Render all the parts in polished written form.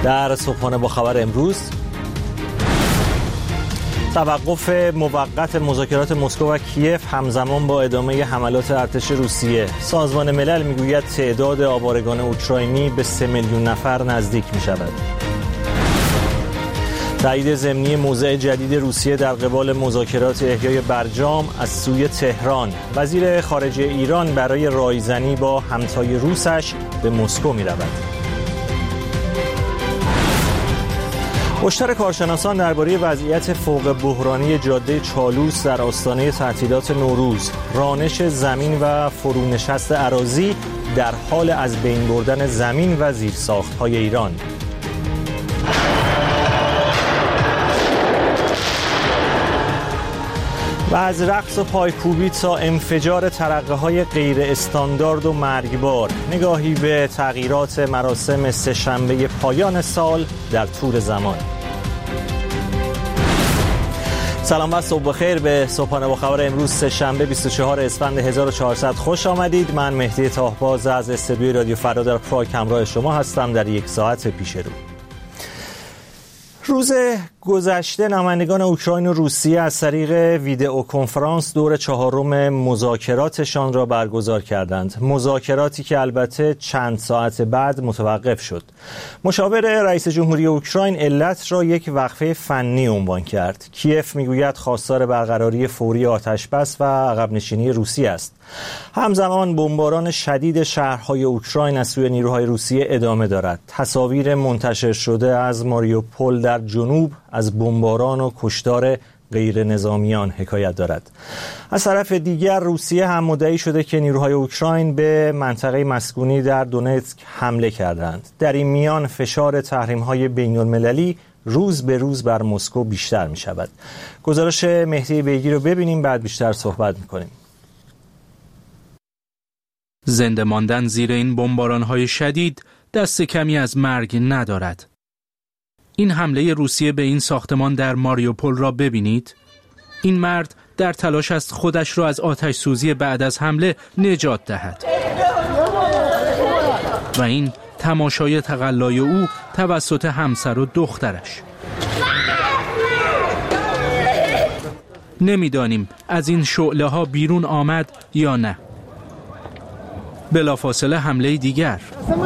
در صبحانه با خبر امروز: توقف موقت مذاکرات مسکو و کیف همزمان با ادامه حملات ارتش روسیه. سازمان ملل میگوید تعداد آوارگان اوکراینی به 3 میلیون نفر نزدیک می شود. تایید ضمنی موضع جدید روسیه در قبال مذاکرات احیای برجام از سوی تهران. وزیر خارجه ایران برای رایزنی با همتای روسش به مسکو می رود. هشدار کارشناسان درباره وضعیت فوق بحرانی جاده چالوس در آستانه تعطیلات نوروز. رانش زمین و فرونشست اراضی در حال از بین بردن زمین و زیرساخت‌های ایران. و از رقص و پایکوبی تا انفجار ترقه‌های غیر استاندارد و مرگبار، نگاهی به تغییرات مراسم سه‌شنبه پایان سال در طول زمان. سلام و صبح بخیر. به صبحانه با خبر امروز سه‌شنبه 24 اسفند 1400 خوش آمدید. من مهدی طاهباز از استودیوی رادیو فردا در پراگ همراه شما هستم در یک ساعت پیش رو. روز گذشته نمایندگان اوکراین و روسیه از طریق ویدئو کنفرانس دور 4 مذاکراتشان را برگزار کردند. مذاکراتی که البته چند ساعت بعد متوقف شد. مشاور رئیس جمهوری اوکراین علت را یک وقفه فنی عنوان کرد. کیف میگوید خواستار برقراری فوری آتشبس و عقب نشینی روسیه است. همزمان بمباران شدید شهرهای اوکراین از سوی نیروهای روسیه ادامه دارد. تصاویر منتشر شده از ماریوپول در جنوب از بمباران و کشتار غیر نظامیان حکایت دارد. از طرف دیگر روسیه هم مدعی شده که نیروهای اوکراین به منطقه مسکونی در دونتسک حمله کردند. در این میان فشار تحریم‌های بین‌المللی روز به روز بر مسکو بیشتر می شود. گزارش مهدی بیگی رو ببینیم، بعد بیشتر صحبت می‌کنیم. زنده ماندن زیر این بمباران‌های شدید دست کمی از مرگ ندارد. این حمله روسیه به این ساختمان در ماریوپول را ببینید. این مرد در تلاش است خودش را از آتش سوزی بعد از حمله نجات دهد. و این تماشای تقلای او توسط همسر و دخترش. نمیدانیم از این شعله ها بیرون آمد یا نه. بلافاصله حمله دیگر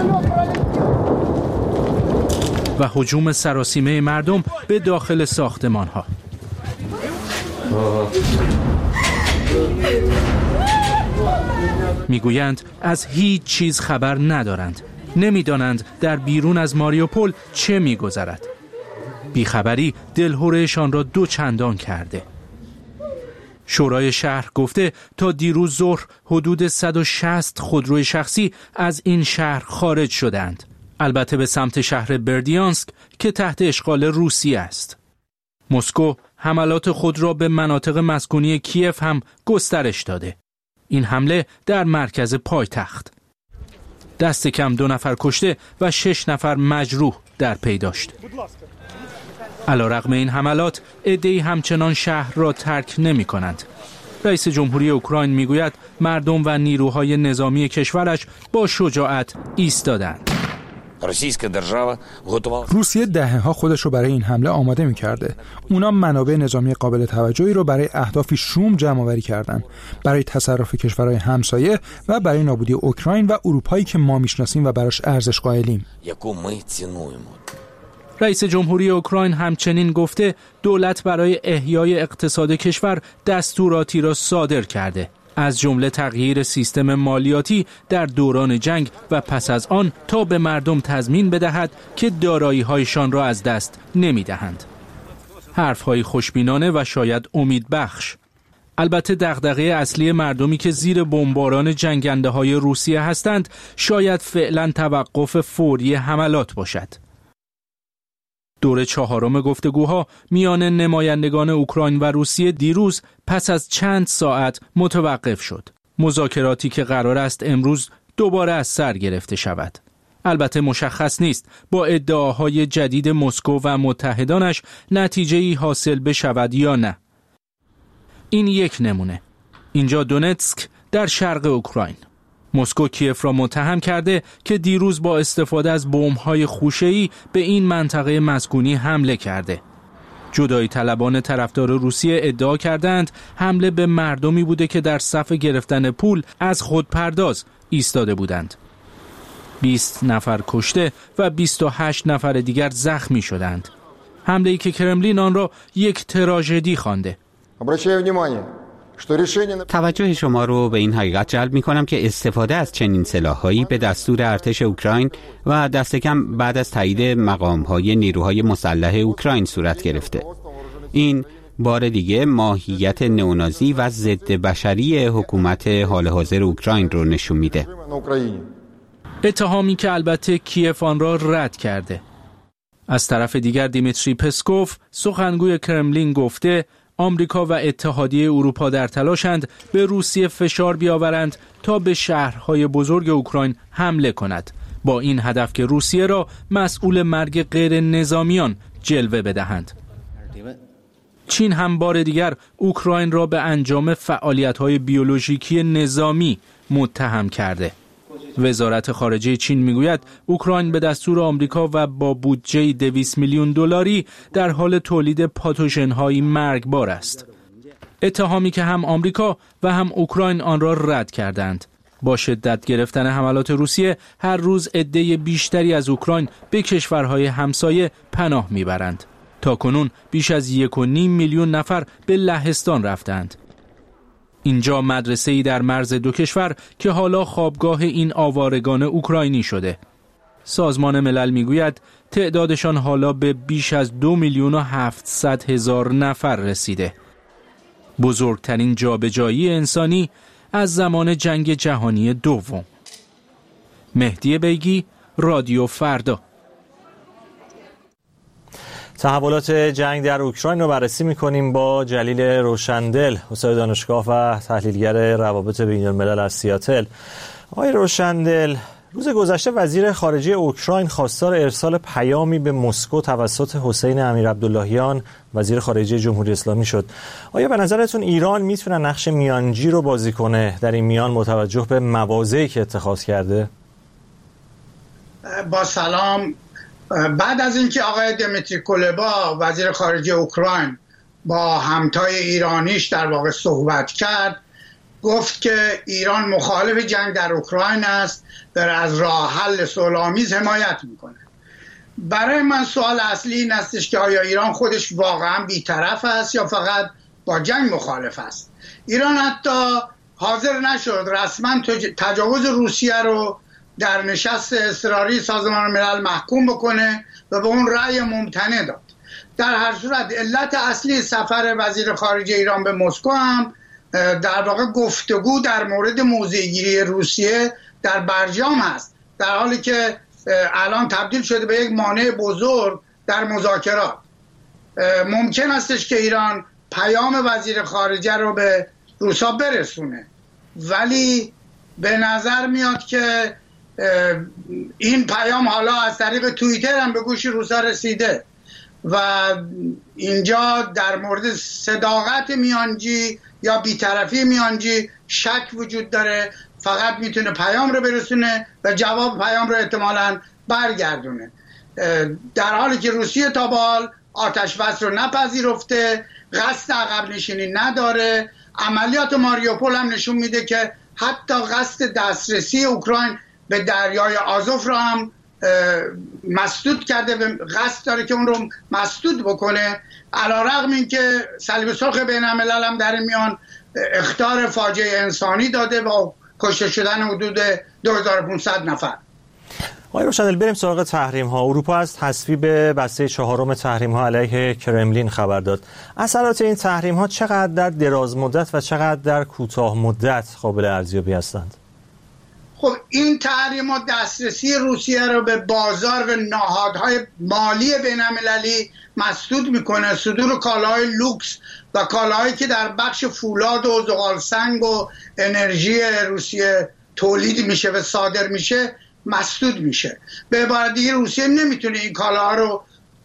و هجوم سراسیمه مردم به داخل ساختمان ها. میگویند از هیچ چیز خبر ندارند. نمیدانند در بیرون از ماریوپول چه میگذرد. بیخبری دلهرهشان را 2 چندان کرده. شورای شهر گفته تا دیروز ظهر حدود 160 خودروی شخصی از این شهر خارج شدند. البته به سمت شهر بردیانسک که تحت اشغال روسیه است. مسکو حملات خود را به مناطق مسکونی کیف هم گسترش داده. این حمله در مرکز پایتخت. دست کم 2 نفر کشته و 6 نفر مجروح در پی داشت. علیرغم این حملات، عده‌ای همچنان شهر را ترک نمی کنند. رئیس جمهوری اوکراین میگوید مردم و نیروهای نظامی کشورش با شجاعت ایستادند. روسیه دهه‌ها خودش رو برای این حمله آماده می‌کرده. اونا منابع نظامی قابل توجهی رو برای اهدافی شوم جمع‌آوری کردن، برای تصرف کشورهای همسایه و برای نابودی اوکراین و اروپایی که ما میشناسیم و براش ارزش قائلیم. رئیس جمهوری اوکراین همچنین گفته دولت برای احیای اقتصاد کشور دستوراتی را صادر کرده، از جمله تغییر سیستم مالیاتی در دوران جنگ و پس از آن تا به مردم تضمین بدهد که دارایی‌هایشان را از دست نمی‌دهند. حرف‌های خوشبینانه و شاید امیدبخش. البته دغدغه اصلی مردمی که زیر بمباران جنگنده‌های روسیه هستند شاید فعلا توقف فوری حملات باشد. دور 4 گفتگوها میان نمایندگان اوکراین و روسیه دیروز پس از چند ساعت متوقف شد. مذاکراتی که قرار است امروز دوباره از سر گرفته شود. البته مشخص نیست با ادعاهای جدید مسکو و متحدانش نتیجه‌ای حاصل بشود یا نه. این یک نمونه. اینجا دونتسک در شرق اوکراین. مسکو کیف را متهم کرده که دیروز با استفاده از بمب‌های خوشه‌ای به این منطقه مسکونی حمله کرده. جدایی طلبان طرفدار روسیه ادعا کردند حمله به مردمی بوده که در صف گرفتن پول از خودپرداز ایستاده بودند. 20 نفر کشته و 28 نفر دیگر زخمی شدند. حمله‌ای که کرملین آن را یک تراژدی خوانده. توجه شما رو به این حقیقت جلب می‌کنم که استفاده از چنین سلاح‌هایی به دستور ارتش اوکراین و دست کم بعد از تایید مقام‌های نیروهای مسلح اوکراین صورت گرفته. این بار دیگه ماهیت نئونازی و ضد بشری حکومت حال حاضر اوکراین رو نشون میده. اتهامی که البته کیف آن را رد کرده. از طرف دیگر دیمیتری پسکوف سخنگوی کرملین گفته آمریکا و اتحادیه اروپا در تلاشند به روسیه فشار بیاورند تا به شهرهای بزرگ اوکراین حمله کند، با این هدف که روسیه را مسئول مرگ غیر نظامیان جلوه بدهند. چین هم بار دیگر اوکراین را به انجام فعالیت‌های بیولوژیکی نظامی متهم کرده. وزارت خارجه چین میگوید اوکراین به دستور آمریکا و با بودجه 200 میلیون دلاری در حال تولید پاتوژن‌های مرگبار است. اتهامی که هم آمریکا و هم اوکراین آن را رد کردند. با شدت گرفتن حملات روسیه هر روز عده بیشتری از اوکراین به کشورهای همسایه پناه میبرند. تاکنون بیش از 1.5 میلیون نفر به لهستان رفتند. اینجا مدرسه‌ای در مرز دو کشور که حالا خوابگاه این آوارگان اوکراینی شده. سازمان ملل میگوید تعدادشان حالا به بیش از 2,700,000 نفر رسیده. بزرگترین جابجایی انسانی از زمان جنگ جهانی دوم. مهدی بیگی، رادیو فردا. تحولات جنگ در اوکراین رو بررسی می‌کنیم با جلیل روشندل، استاد دانشگاه و تحلیلگر روابط بین‌الملل از سیاتل. آقای روشندل، روز گذشته وزیر خارجه اوکراین خواستار ارسال پیامی به مسکو توسط حسین امیرعبداللهیان وزیر خارجه جمهوری اسلامی شد. آیا به نظرتون ایران میتونه نقش میانجی رو بازی کنه در این میان با توجه به مواضعی که اتخاذ کرده؟ با سلام. بعد از اینکه آقای دمیتری کولبا وزیر خارجه اوکراین با همتای ایرانیش در واقع صحبت کرد، گفت که ایران مخالف جنگ در اوکراین است، داره از راه حل صلح‌آمیز حمایت میکنه. برای من سوال اصلی این استش که آیا ایران خودش واقعا بی‌طرف است یا فقط با جنگ مخالف است؟ ایران حتی حاضر نشد رسما تجاوز روسیه رو در نشست اضطراری سازمان ملل محکوم بکنه و به اون رأی ممتنع داد. در هر صورت علت اصلی سفر وزیر خارجه ایران به مسکو هم در واقع گفتگو در مورد موضع‌گیری روسیه در برجام هست، در حالی که الان تبدیل شده به یک مانع بزرگ در مذاکرات. ممکن استش که ایران پیام وزیر خارجه رو به روسا برسونه، ولی به نظر میاد که این پیام حالا از طریق توییتر هم به گوش روسا رسیده و اینجا در مورد صداقت میانجی یا بی‌طرفی میانجی شک وجود داره. فقط میتونه پیام رو برسونه و جواب پیام رو احتمالاً برگردونه، در حالی که روسیه تا به حال آتش بس رو نپذیرفته، قصد عقب نشینی نداره. عملیات ماریوپول هم نشون میده که حتی قصد دسترسی اوکراین به دریای آزوف رو هم مسدود کرده و قصد داره که اون رو مسدود بکنه، علیرغم این که صلیب سرخ بین الملل هم در این میان اخطار فاجعه انسانی داده و کشته شدن حدود 2500 نفر. آقای روشندل، بریم سراغ تحریم ها. اروپا از تصویب بسته 4 تحریم ها علیه کرملین خبر داد. اثرات این تحریم ها چقدر در دراز مدت و چقدر در کوتاه مدت قابل ارزیابی هستند؟ خب این تحریمات دسترسی روسیه رو به بازار و نهادهای مالی بین‌المللی مسدود میکنه. صدور کالاهای لوکس و کالاهایی که در بخش فولاد و زغال سنگ و انرژی روسیه تولید میشه و صادر میشه مسدود میشه. به عبارت دیگه روسیه نمیتونه این کالاها رو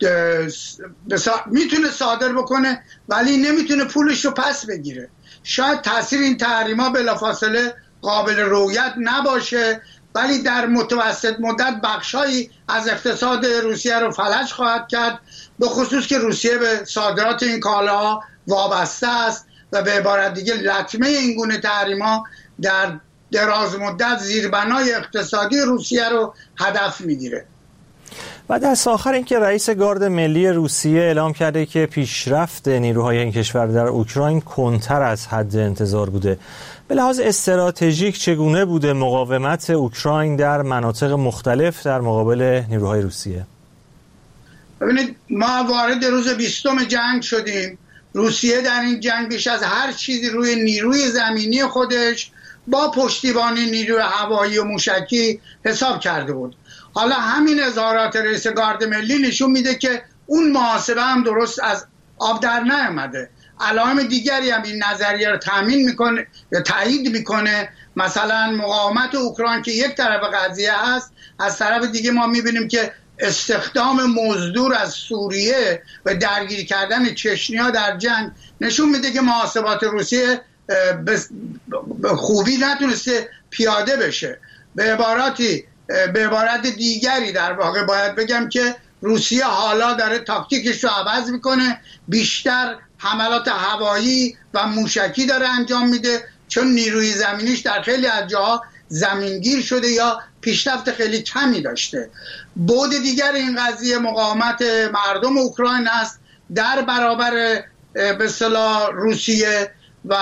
میتونه صادر بکنه ولی نمیتونه پولش رو پس بگیره. شاید تاثیر این تحریما بلافاصله قابل رویت نباشه، ولی در متوسط مدت بخشایی از اقتصاد روسیه رو فلج خواهد کرد، به خصوص که روسیه به صادرات این کالاها وابسته است و به عبارت دیگه لطمه این گونه تحریم‌ها در دراز مدت زیربنای اقتصادی روسیه رو هدف میگیره. و دست آخر اینکه رئیس گارد ملی روسیه اعلام کرده که پیشرفت نیروهای این کشور در اوکراین کنتر از حد انتظار بوده. به لحاظ استراتژیک چگونه بوده مقاومت اوکراین در مناطق مختلف در مقابل نیروهای روسیه؟ ببینید، ما وارد روز 20 جنگ شدیم. روسیه در این جنگ بیش از هر چیزی روی نیروی زمینی خودش با پشتیبانی نیروی هوایی و موشکی حساب کرده بود. حالا همین اظهارات رئیس گارد ملی نشون میده که اون محاسبه هم درست از آب در نیامده. علائم دیگری هم این نظریه رو تایید میکنه. مثلا مقاومت اوکراین که یک طرف قضیه هست، از طرف دیگه ما میبینیم که استخدام مزدور از سوریه و درگیر کردن چچنیا در جنگ نشون میده که محاسبات روسیه به خوبی نتونسته پیاده بشه. به عبارت دیگری در واقع باید بگم که روسیه حالا داره تاکتیکش رو عوض میکنه، بیشتر حملات هوایی و موشکی داره انجام میده، چون نیروی زمینیش در خیلی از جاها زمینگیر شده یا پیشرفت خیلی کمی داشته. بعد دیگر این قضیه مقاومت مردم اوکراین است در برابر به اصطلاح روسیه، و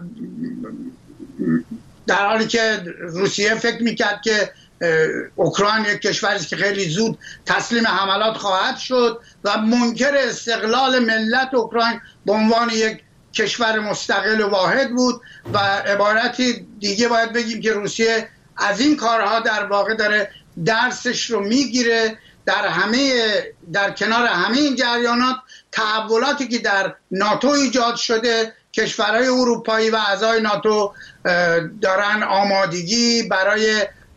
در حالی که روسیه فکر میکرد که اوکراین یک کشوری است که خیلی زود تسلیم حملات خواهد شد و منکر استقلال ملت اوکراین به عنوان یک کشور مستقل و واحد بود. و عبارتی دیگه باید بگیم که روسیه از این کارها در واقع داره درسش رو میگیره. در کنار همه این جریانات، تحولاتی که در ناتو ایجاد شده، کشورهای اروپایی و اعضای ناتو دارن آمادگی برای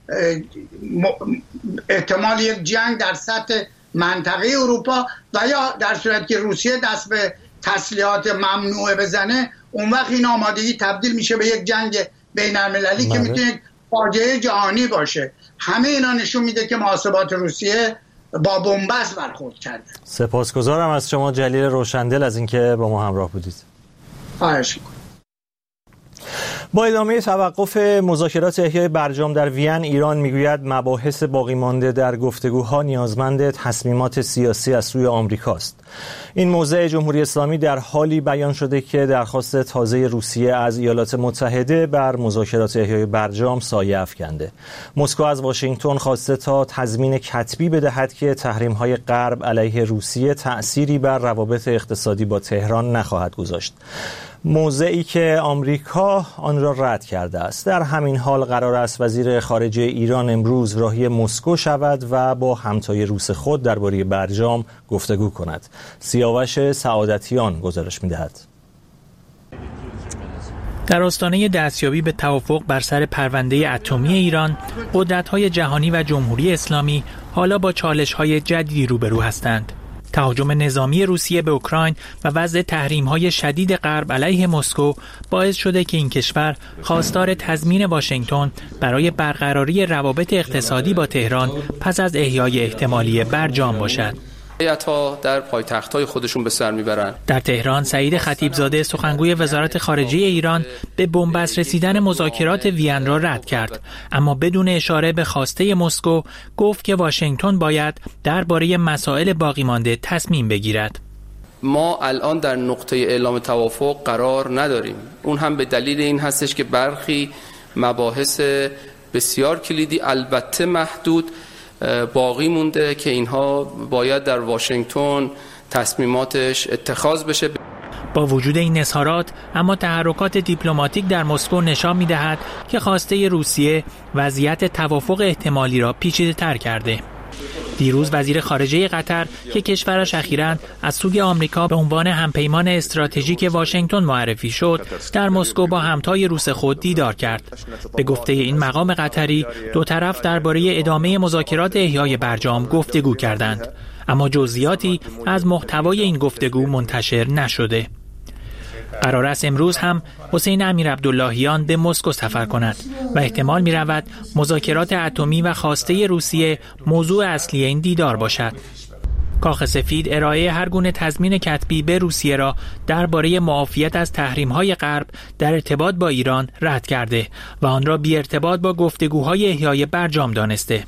احتمال یک جنگ در سطح منطقه اروپا، و یا در صورت که روسیه دست به تسلیحات ممنوعه بزنه، اون وقت این آمادگی تبدیل میشه به یک جنگ بین المللی که میتونه فاجعه جهانی باشه. همه اینا نشون میده که محاسبات روسیه با بن‌بست برخورد کرده. سپاسگزارم از شما جلیل روشندل از اینکه با ما همراه بودید. خواهش می‌کنم. با ادامه توقف مذاکرات احیای برجام در وین، ایران میگوید مباحث باقی مانده در گفتگوها نیازمند تصمیمات سیاسی از سوی آمریکاست. این موضع جمهوری اسلامی در حالی بیان شده که درخواست تازه روسیه از ایالات متحده بر مذاکرات احیای برجام سایه افکنده. مسکو از واشنگتن خواسته تا تضمین کتبی بدهد که تحریم‌های غرب علیه روسیه تأثیری بر روابط اقتصادی با تهران نخواهد گذاشت. موضعی که آمریکا آن را رد کرده است. در همین حال قرار است وزیر خارجه ایران امروز راهی مسکو شود و با همتای روس خود درباره برجام گفتگو کند. سیاوش سعادتیان گزارش می‌دهد. در آستانه دستیابی به توافق بر سر پرونده اتمی ایران، قدرت‌های جهانی و جمهوری اسلامی حالا با چالش‌های جدیدی روبرو هستند. تهاجم نظامی روسیه به اوکراین و وضع تحریم‌های شدید غرب علیه مسکو باعث شده که این کشور خواستار تضمین واشنگتن برای برقراری روابط اقتصادی با تهران پس از احیای احتمالی برجام باشد. هیئت‌ها در پایتخت‌های خودشون به سر میبرن. در تهران سعید خطیبزاده سخنگوی وزارت خارجه ایران به بن‌بست رسیدن مذاکرات وین را رد کرد، اما بدون اشاره به خواسته مسکو گفت که واشنگتن باید درباره مسائل باقی مانده تصمیم بگیرد. ما الان در نقطه اعلام توافق قرار نداریم. اون هم به دلیل این هستش که برخی مباحث بسیار کلیدی البته محدود باقی مونده که اینها باید در واشنگتن تصمیماتش اتخاذ بشه. با وجود این اظهارات، اما تحرکات دیپلماتیک در مسکو نشان می‌دهد که خواسته روسیه وضعیت توافق احتمالی را پیچیده‌تر کرده. دیروز وزیر خارجه قطر که کشورش اخیراً از سوی آمریکا به عنوان همپیمان استراتژیک واشنگتن معرفی شد، در مسکو با همتای روس خود دیدار کرد. به گفته این مقام قطری، دو طرف درباره ادامه مذاکرات احیای برجام گفتگو کردند، اما جزئیاتی از محتوای این گفتگو منتشر نشده. قرار است امروز هم حسین امیرعبداللهیان به مسکو سفر کند و احتمال می رود مذاکرات اتمی و خواسته روسیه موضوع اصلی این دیدار باشد. کاخ سفید ارائه هر گونه تضمین کتبی به روسیه را درباره معافیت از تحریم‌های غرب در ارتباط با ایران رد کرده و آن را بی ارتباط با گفتگوهای احیای برجام دانسته.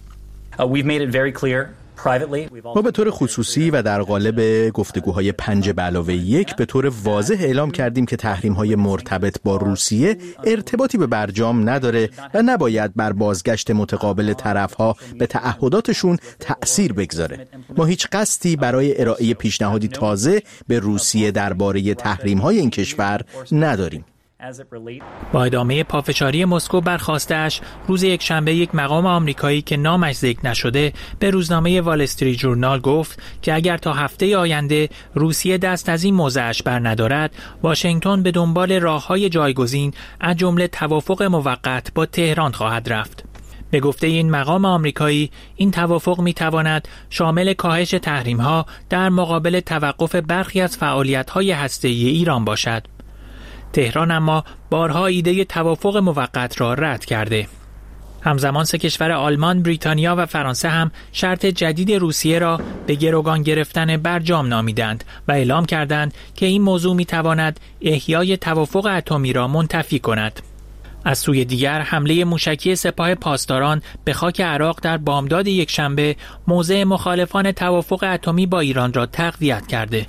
ما به طور خصوصی و در قالب گفتگوهای 5+1 به طور واضح اعلام کردیم که تحریم‌های مرتبط با روسیه ارتباطی به برجام نداره و نباید بر بازگشت متقابل طرف‌ها به تعهداتشون تأثیر بگذاره. ما هیچ قصدی برای ارائه پیشنهادی تازه به روسیه درباره تحریم‌های این کشور نداریم. با ادامه پافشاری مسکو بر خواسته‌اش، روز یکشنبه یک مقام آمریکایی که نامش ذکر نشده به روزنامه وال استریت ژورنال گفت که اگر تا هفته آینده روسیه دست از این موضعش بر ندارد، واشنگتن به دنبال راه‌های جایگزین از جمله توافق موقت با تهران خواهد رفت. به گفته این مقام آمریکایی، این توافق می‌تواند شامل کاهش تحریم‌ها در مقابل توقف برخی از فعالیت‌های هسته‌ای ایران باشد. تهران اما بارها ایده توافق موقت را رد کرده. همزمان سه کشور آلمان، بریتانیا و فرانسه هم شرط جدید روسیه را به گروگان گرفتن برجام نامیدند و اعلام کردند که این موضوع می‌تواند احیای توافق اتمی را منتفی کند. از سوی دیگر حمله موشکی سپاه پاسداران به خاک عراق در بامداد یکشنبه موضع مخالفان توافق اتمی با ایران را تقویت کرده.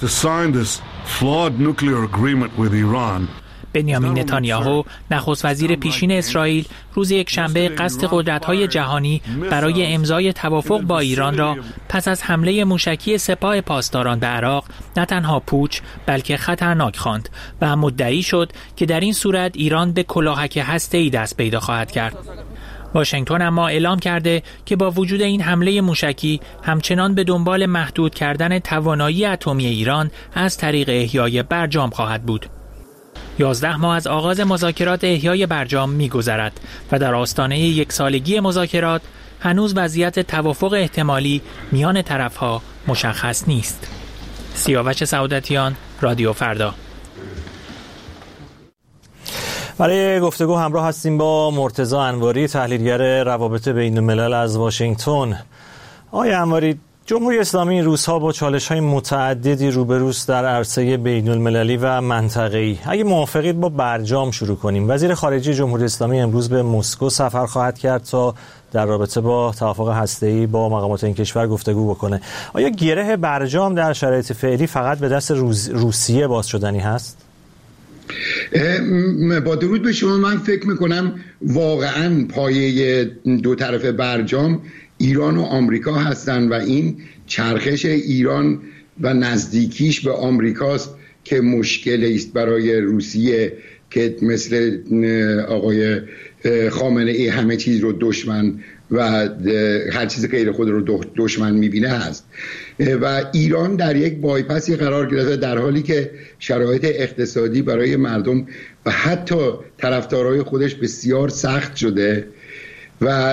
بنیامین نتانیاهو، نخست وزیر پیشین اسرائیل، روز یکشنبه قصد قدرت‌های جهانی برای امضای توافق با ایران را پس از حمله موشکی سپاه پاسداران به عراق نه تنها پوچ بلکه خطرناک خواند و مدعی شد که در این صورت ایران به کلاهک هسته‌ای دست پیدا خواهد کرد. واشنگتن اما اعلام کرده که با وجود این حمله موشکی همچنان به دنبال محدود کردن توانایی اتمی ایران از طریق احیای برجام خواهد بود. 11 ماه از آغاز مذاکرات احیای برجام می‌گذرد و در آستانه یک سالگی مذاکرات هنوز وضعیت توافق احتمالی میان طرف‌ها مشخص نیست. سیاوش سعادتیان، رادیو فردا. برای گفتگو همراه هستیم با مرتضی انواری، تحلیلگر روابط بین‌الملل از واشنگتن. آقای انواری، جمهوری اسلامی این روزها با چالش‌های متعددی روبروست در عرصه بین‌المللی و منطقه‌ای. اگه موافقید با برجام شروع کنیم. وزیر خارجه جمهوری اسلامی امروز به مسکو سفر خواهد کرد تا در رابطه با توافق هسته‌ای با مقامات این کشور گفتگو بکنه. آیا گره برجام در شرایط فعلی فقط به دست روسیه باز شدنی هست؟ با درود به شما، من فکر میکنم واقعا پایه دو طرف برجام ایران و آمریکا هستند و این چرخش ایران و نزدیکیش به آمریکاست که مشکلی است برای روسیه که مثل آقای خامنه ای همه چیز رو دشمن و هر چیز غیر خود رو دشمن میبینه هست و ایران در یک بایپسی قرار گرفته در حالی که شرایط اقتصادی برای مردم و حتی طرفدارای خودش بسیار سخت شده و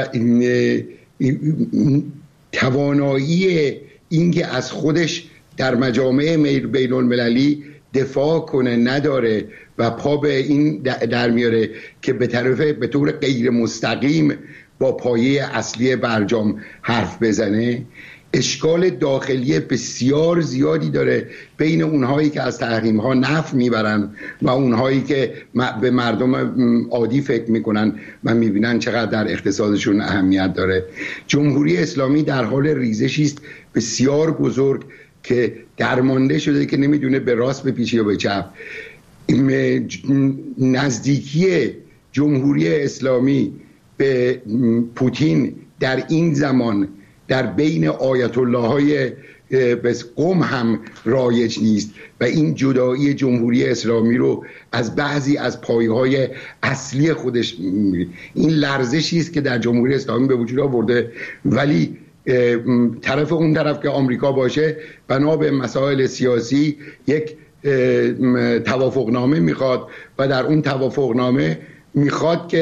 توانایی اینکه از خودش در مجامع بین المللی دفاع کنه نداره و پا به این در میاره که به طور غیر مستقیم با پایه اصلی برجام حرف بزنه. اشکال داخلی بسیار زیادی داره بین اونهایی که از تحریم ها نفع میبرن و اونهایی که به مردم عادی فکر میکنن و میبینن چقدر در اقتصادشون اهمیت داره. جمهوری اسلامی در حال ریزشی است بسیار بزرگ که درمانده شده که نمیدونه به راست بپیچه یا به چپ. نزدیکی جمهوری اسلامی به پوتین در این زمان در بین آیت الله های قم هم رایج نیست و این جدایی جمهوری اسلامی رو از بعضی از پایه‌های اصلی خودش این لرزشی است که در جمهوری اسلامی به وجود آورده. ولی اون طرف که آمریکا باشه بنا به مسائل سیاسی یک توافقنامه میخواد و در اون توافقنامه میخواد که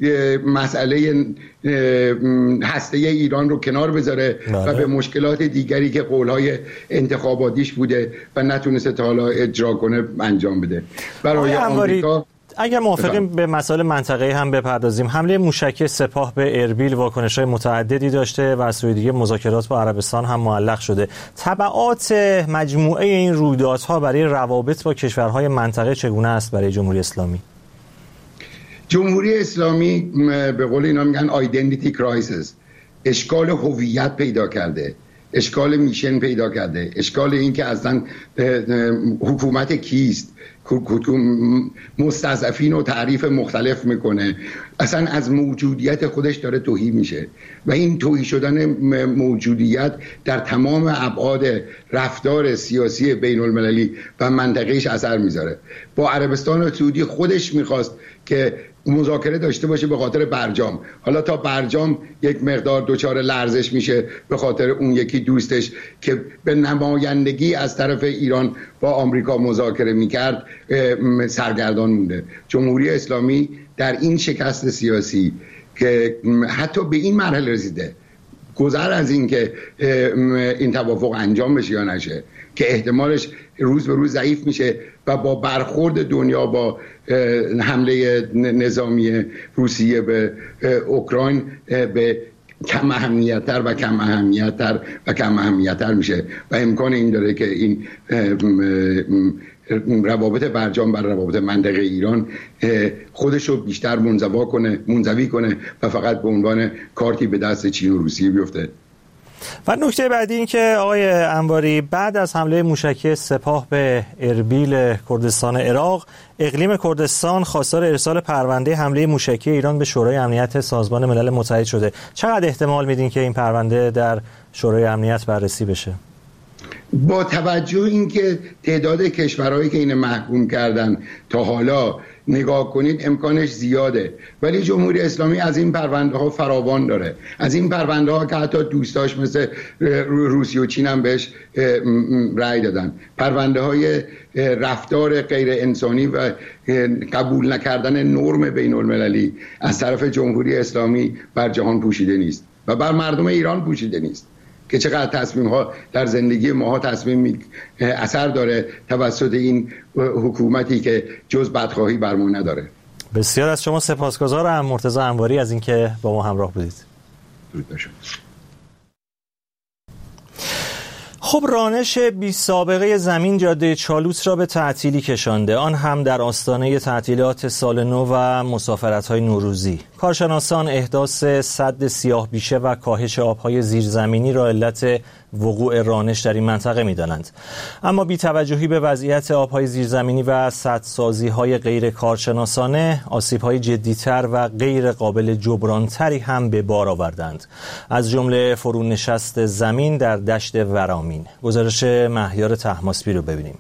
مسئله هسته ایران رو کنار بذاره و به مشکلات دیگری که قولهای انتخاباتیش بوده و نتونسته تا حالا اجرا کنه انجام بده. برای آمریکا اگر موافقیم به مسائل منطقه‌ای هم بپردازیم. حمله موشکی سپاه به اربیل واکنش‌های متعددی داشته و از سوی دیگه مذاکرات با عربستان هم معلق شده. تبعات مجموعه این رویدادها برای روابط با کشورهای منطقه چگونه است برای جمهوری اسلامی؟ جمهوری اسلامی به قول اینا میگن آیدنتیتی کرایسیس، اشکال هویت پیدا کرده، اشکال میشن پیدا کرده، اشکال این که اصلا حکومت کیست، مستضعفین و تعریف مختلف میکنه، اصلا از موجودیت خودش داره تهی میشه و این تهی شدن موجودیت در تمام ابعاد رفتار سیاسی بین المللی و منطقهش اثر میذاره. با عربستان و سعودی خودش میخواست که مذاکره داشته باشه به خاطر برجام، حالا تا برجام یک مقدار دچار لرزش میشه به خاطر اون یکی دوستش که به نمایندگی از طرف ایران با آمریکا مذاکره میکرد سرگردان مونده. جمهوری اسلامی در این شکست سیاسی که حتی به این مرحله رسیده، گذر از این که این توافق انجام بشه یا نشه، که احتمالش روز به روز ضعیف میشه و با برخورد دنیا با حمله نظامی روسیه به اوکراین به کم اهمیت‌تر و کم اهمیت‌تر و کم اهمیت‌تر میشه و امکان این داره که این روابط برجام بر روابط منطقه ایران خودش رو بیشتر منزوی کنه و فقط به عنوان کارتی به دست چین و روسیه بیفته. و نکته بعدی این که آقای انواری، بعد از حمله موشکی سپاه به اربیل کردستان عراق، اقلیم کردستان خواستار ارسال پرونده حمله موشکی ایران به شورای امنیت سازمان ملل متحد شده. چقدر احتمال میدین که این پرونده در شورای امنیت بررسی بشه؟ با توجه اینکه تعداد کشورهایی که این محکوم کردن تا حالا نگاه کنید امکانش زیاده، ولی جمهوری اسلامی از این پرونده ها فراوان داره، از این پرونده ها که حتی دوستاش مثل روسیه و چین هم بهش رأی دادن، پرونده های رفتار غیر انسانی و قبول نکردن نرم بین المللی از طرف جمهوری اسلامی بر جهان پوشیده نیست و بر مردم ایران پوشیده نیست که چقدر تصمیم ها در زندگی ماها اثر داره توسط این حکومتی که جز بدخواهی بر ما نداره. بسیار از شما سپاسگزارم مرتضی انواری از اینکه با ما همراه بودید. درود بر شما. خب رانش بی سابقه زمین جاده چالوس را به تعطیلی کشانده، آن هم در آستانه تعطیلات سال نو و مسافرت‌های نوروزی. کارشناسان احداث سد سیاه بیشه و کاهش آب‌های زیرزمینی را علت وقوع رانش در این منطقه می‌دانند. اما بی‌توجهی به وضعیت آب‌های زیرزمینی و سدسازی‌های غیر کارشناسانه، آسیب‌های جدی‌تر و غیر قابل جبران‌تری هم به بار آوردند. از جمله فرونشست زمین در دشت ورامین. گزارش مهیار طهماسبی رو ببینیم.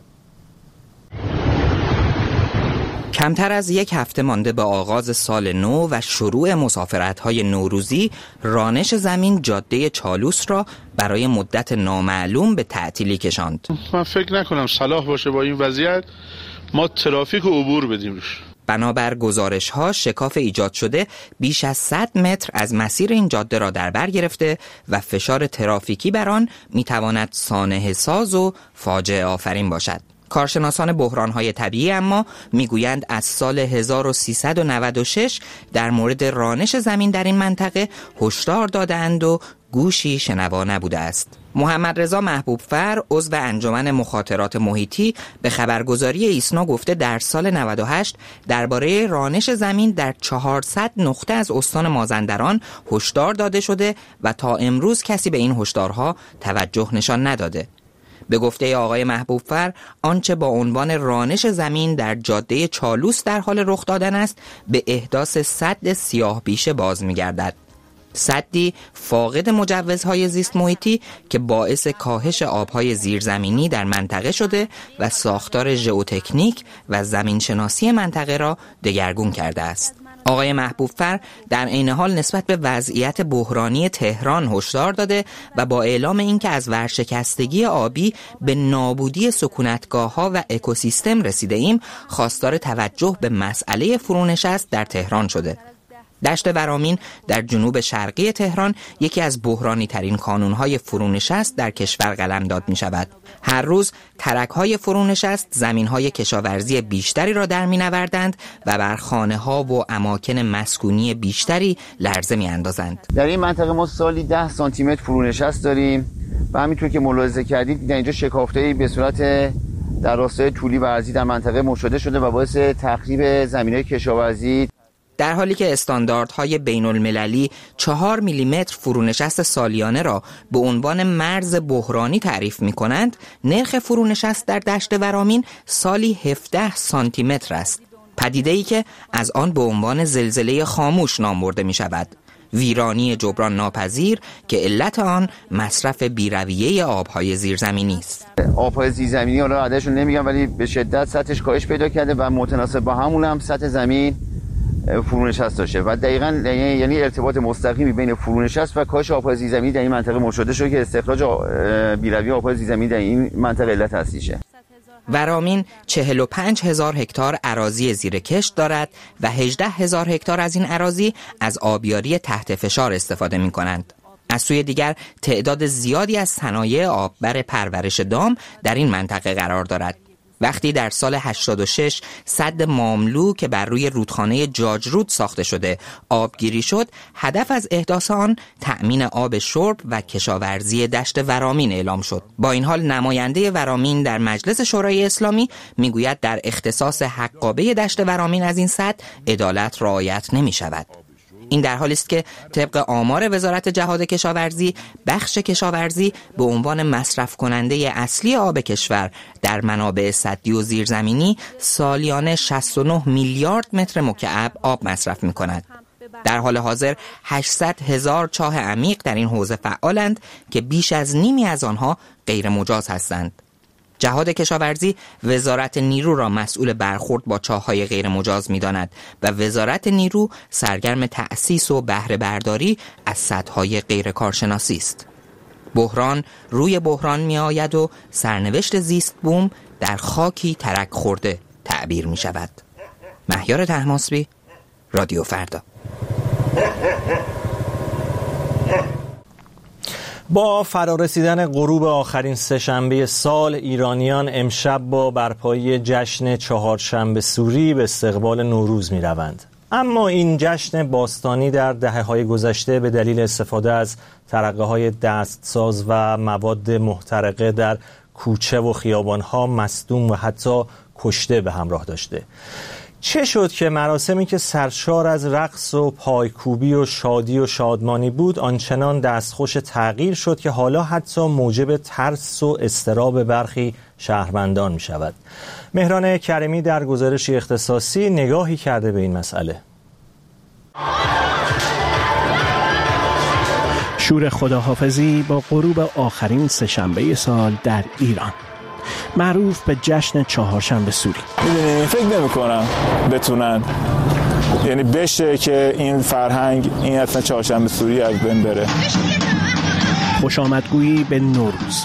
کمتر از یک هفته مانده به آغاز سال نو و شروع مسافرت‌های نوروزی، رانش زمین جاده چالوس را برای مدت نامعلوم به تعطیلی کشاند. من فکر نکنم صلاح باشه با این وضعیت ما ترافیک رو عبور بدیم روش. بنابر گزارش‌ها شکاف ایجاد شده بیش از 100 متر از مسیر این جاده را در بر گرفته و فشار ترافیکی بر آن می‌تواند سانحه ساز و فاجعه آفرین باشد. کارشناسان بحران‌های طبیعی اما میگویند از سال 1396 در مورد رانش زمین در این منطقه هشدار دادند و گوشی شنوا نبوده است. محمد رضا محبوبفر عضو انجمن مخاطرات محیطی به خبرگزاری ایسنا گفته در سال 98 درباره رانش زمین در 400 نقطه از استان مازندران هشدار داده شده و تا امروز کسی به این هشدارها توجه نشان نداده. به گفته آقای محبوبفر آنچه با عنوان رانش زمین در جاده چالوس در حال رخ دادن است به احداث سد سیاه بیشه باز می‌گردد. سدی فاقد مجوزهای زیست محیطی که باعث کاهش آبهای زیرزمینی در منطقه شده و ساختار ژئوتکنیک و زمینشناسی منطقه را دگرگون کرده است. آقای محبوبفر در عین حال نسبت به وضعیت بحرانی تهران هشدار داده و با اعلام اینکه از ورشکستگی آبی به نابودی سکونتگاه‌ها و اکوسیستم رسیده ایم، خواستار توجه به مسئله فرونشست در تهران شده. دشت ورامین در جنوب شرقی تهران یکی از بحرانی ترین کانونهای فرونشست در کشور قلمداد می شود. هر روز ترک‌های فرونشست زمین‌های کشاورزی بیشتری را در می‌نوردند و بر خانه‌ها و اماکن مسکونی بیشتری لرزه می‌اندازند. در این منطقه ما سالی 10 سانتی متر فرونشست داریم و همینطور که ملاحظه کردید در اینجا شکافته‌ای به صورت در راستای طولی و عرضی در منطقه مشاهده شده و باعث تخریب زمین‌های کشاورزی. در حالی که استانداردهای بین المللی 4 میلیمتر فرونشست سالیانه را به عنوان مرز بحرانی تعریف می کنند، نرخ فرونشست در دشت ورامین سالی 17 سانتی متر است. پدیده‌ای که از آن به عنوان زلزله خاموش نام برده می شود. ویرانی جبران ناپذیر که علت آن مصرف بی‌رویه آبهای زیرزمینی است. آبهای زیرزمینی حالا عددشون نمیگم ولی به شدت سطحش کاهش پیدا کرده و متناسب با همون هم سطح زمین فرونشست داشته و دقیقاً یعنی ارتباط مستقیمی بین فرونشست و کاهش آبهای زیرزمینی در این منطقه مشاهده شده که استخراج بی‌رویه آبهای زیرزمینی در این منطقه علت اصلیشه. ورامین 45,000 هکتار اراضی زیر کشت دارد و 18,000 هکتار از این اراضی از آبیاری تحت فشار استفاده می کنند. از سوی دیگر تعداد زیادی از صنایع آببر پرورش دام در این منطقه قرار دارد. وقتی در سال 86 سد ماملو که بر روی رودخانه جاجرود ساخته شده آبگیری شد، هدف از احداث آن تأمین آب شرب و کشاورزی دشت ورامین اعلام شد. با این حال نماینده ورامین در مجلس شورای اسلامی میگوید در اختصاص حقابه دشت ورامین از این سد عدالت رعایت نمی شود. این در حالی است که طبق آمار وزارت جهاد کشاورزی، بخش کشاورزی به عنوان مصرف کننده اصلی آب کشور در منابع سدی و زیرزمینی سالیانه 69 میلیارد متر مکعب آب مصرف می کند. در حال حاضر 800,000 چاه عمیق در این حوزه فعالند که بیش از نیمی از آنها غیر مجاز هستند. جهاد کشاورزی وزارت نیرو را مسئول برخورد با چاه‌های غیر مجاز می‌داند و وزارت نیرو سرگرم تأسیس و بهره برداری از سدهای غیر کارشناسی است. بحران روی بحران می‌آید و سرنوشت زیست بوم در خاکی ترک خورده تعبیر می‌شود. مهیار طهماسبی، رادیو فردا. با فرارسیدن غروب آخرین سه‌شنبه سال، ایرانیان امشب با برپایی جشن چهارشنبه سوری به استقبال نوروز می روند. اما این جشن باستانی در دهه‌های گذشته به دلیل استفاده از ترقه‌های دستساز و مواد محترقه در کوچه و خیابان‌ها مصدوم و حتی کشته به همراه داشته. چه شد که مراسمی که سرشار از رقص و پایکوبی و شادی و شادمانی بود آنچنان دستخوش تغییر شد که حالا حتی موجب ترس و اضطراب برخی شهروندان می شود؟ مهران کریمی در گزارشی اختصاصی نگاهی کرده به این مسئله. شور خداحافظی با غروب آخرین سه‌شنبه سال در ایران، معروف به جشن چهارشنبه سوری. میدونی فکر نمی‌کنم بتونن، یعنی بشه که این فرهنگ، این اصلا چهارشنبه سوری از بین بره. خوش آمدگویی به نوروز.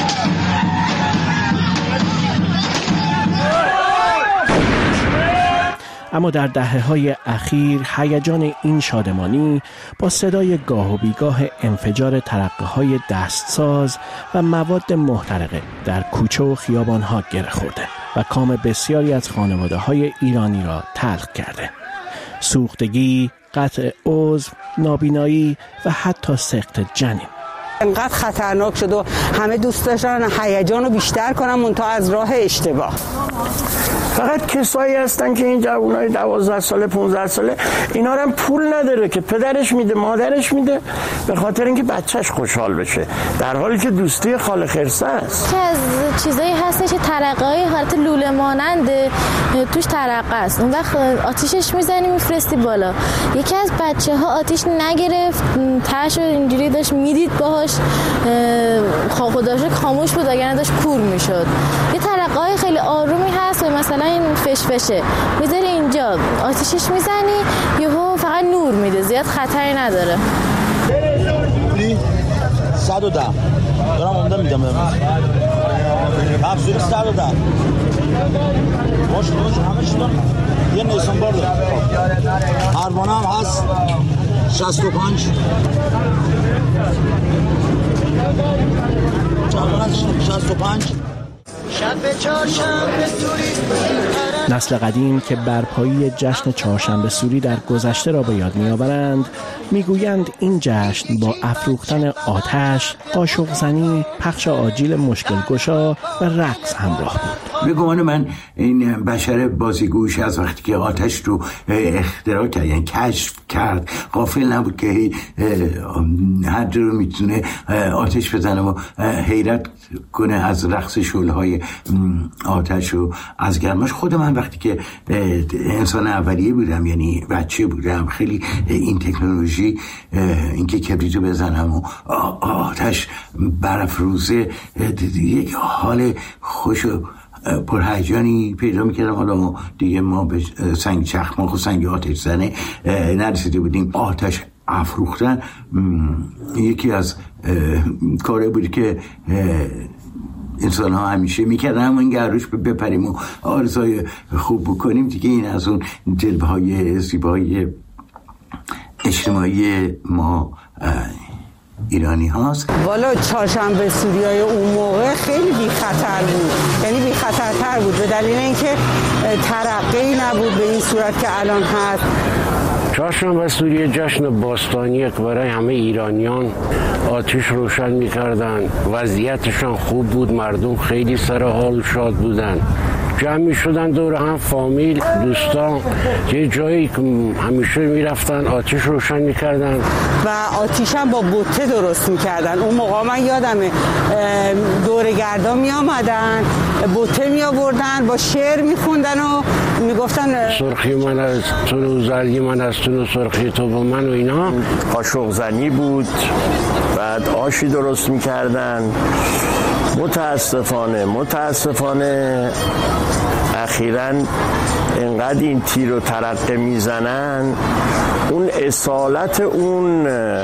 اما در دهه‌های اخیر هیجان این شادمانی با صدای گاه و بیگاه انفجار ترقه‌های دستساز و مواد محترقه در کوچه و خیابان‌ها گره خورده و کام بسیاری از خانواده‌های ایرانی را تلخ کرده. سوختگی، قطع عضو، نابینایی و حتی سقط جنین. انقدر خطرناک شد و همه دوست داشتن هیجان رو بیشتر کنن منتها از راه اشتباه. فقط کسایی هستن که این جوانای 12 ساله 15 ساله اینا هم پول نداره که پدرش میده مادرش میده به خاطر اینکه بچهش خوشحال بشه، در حالی که دوستی خاله خرسه است. که از چیزایی هستش که ترقه‌های حالت لوله ماننده توش ترقه است، اون وقت آتیشش میزنی میفرستی بالا. یکی از بچه‌ها آتیش نگرفت، تاشو اینجوری داشت میدید باهاش، خودش خاموش بود اگر داشت کور میشد. یه ترقه‌های خیلی آرومی هست و مثلا این فشفشه میذاری اینجا آتیشش میزنی یهو فقط نور میده، زیاد خطری نداره. 110 دارم عمده میدم افزوری 110 باشه همه چی دارم یه نیسان بار داره. پروانه هم هست 65 چند 65 شب چهارشنبه سوری. نسل قدیم که برپایی جشن چهارشنبه سوری در گذشته را به یاد می‌آورند، میگویند این جشن با افروختن آتش، قاشق زنی، پخش آجیل مشکل گشا و رقص همراه بود. به گمان من این بشر بازیگوش از وقتی که آتش رو اختراع کرد، یعنی کشف کرد، غافل نبود که هر جا رو میتونه آتش بزنه و حیرت کنه از رقص شعله‌های آتش و از گرماش. خود من وقتی که انسان اولیه بودم، یعنی بچه بودم، خیلی این تکنولوژی، اینکه کبریتو بزنم و آتش برافروزه، یک حال خوش و پرهیجانی پیدا میکردم. حالا دیگه ما به سنگ چخماق و سنگ آتش زنه نرسیده بودیم. آتش افروختن یکی از کاره بود که انسان ها همیشه میکردن، اما این گروش بپریم و آرزوهای خوب بکنیم دیگه. این از اون جلوه های زیبای اجتماعی ما ایرانی هاست. والا چهارشنبه سوریای اون موقع خیلی بی خطر بود، یعنی بی خطرتر بود به دلیل اینکه ترقی نبود به این صورت که الان هست. چهارشنبه سوری جشن باستانیه که برای همه ایرانیان آتش روشن می‌کردن. وضعیتشان خوب بود، مردم خیلی سر حال شاد بودن، جمع می‌شدن دور هم، فامیل، دوستان، یه جایی که همیشه می‌رفتن آتش روشن می‌کردن و آتش هم با بوته درست می‌کردن. اون موقع من یادمه دورگردا می‌آمدن، بوته می‌آوردن، با شعر می‌خوندن و می‌گفتن سرخی من از تو و زردی من از تو و سرخی تو با من و اینا. قاشق زنی بود، بعد آشی درست می‌کردن. متاسفانه اخیراً اینقدر این تیر و ترقه میزنن، اون اصالت اون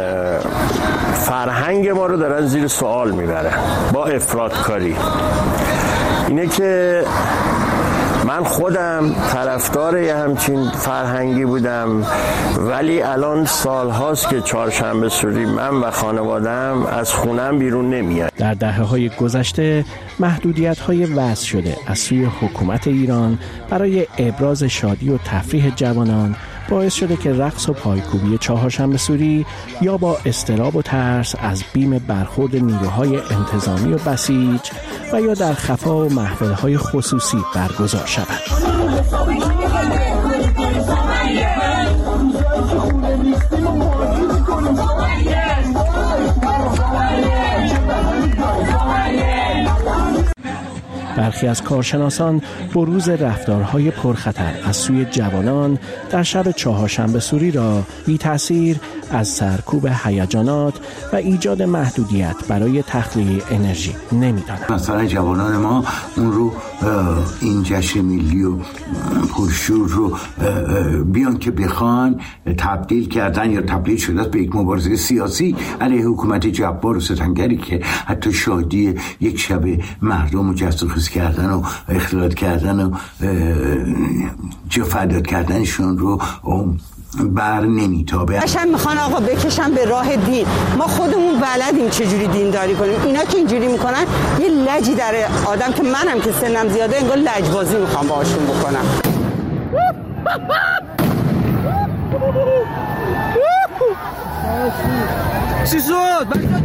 فرهنگ ما رو دارن زیر سوال میبرن با افراطکاری. اینه که من خودم طرفدار یه همچین فرهنگی بودم، ولی الان سالهاست که چهارشنبه سوری من و خانواده‌ام از خونم بیرون نمیاد. در دهه‌های گذشته محدودیت‌های وضع شده از سوی حکومت ایران برای ابراز شادی و تفریح جوانان باعث شده که رقص و پایکوبی چهارشنبه سوری یا با اضطراب و ترس از بیم برخورد نیروهای انتظامی و بسیج و یا در خفا و محفل‌های خصوصی برگزار شود. برخی از کارشناسان بروز رفتارهای پرخطر از سوی جوانان در شب چهارشنبه سوری را بی تأثیر از سرکوب هیجانات و ایجاد محدودیت برای تخلیه انرژی نمی‌دانند. مثلا جوانان ما اون رو این جشن ملی و پرشور رو بیان که بخوان تبدیل کردن یا تبدیل شده به یک مبارزه سیاسی علیه حکومت جبار و ستمگری که حتی شادی یک شب مردم رو جست کردن و اختلاط کردن و فداد کردنشون رو بر نمیتابه. قشنگ میخوان آقا بکشن به راه دین. ما خودمون بلدیم چجوری دینداری کنیم. اینا که اینجوری میکنن یه لجی در آدم که منم که سنم زیاده انگار لجبازی میخوام باهاشون بکنم. چی شد؟ بچه‌ها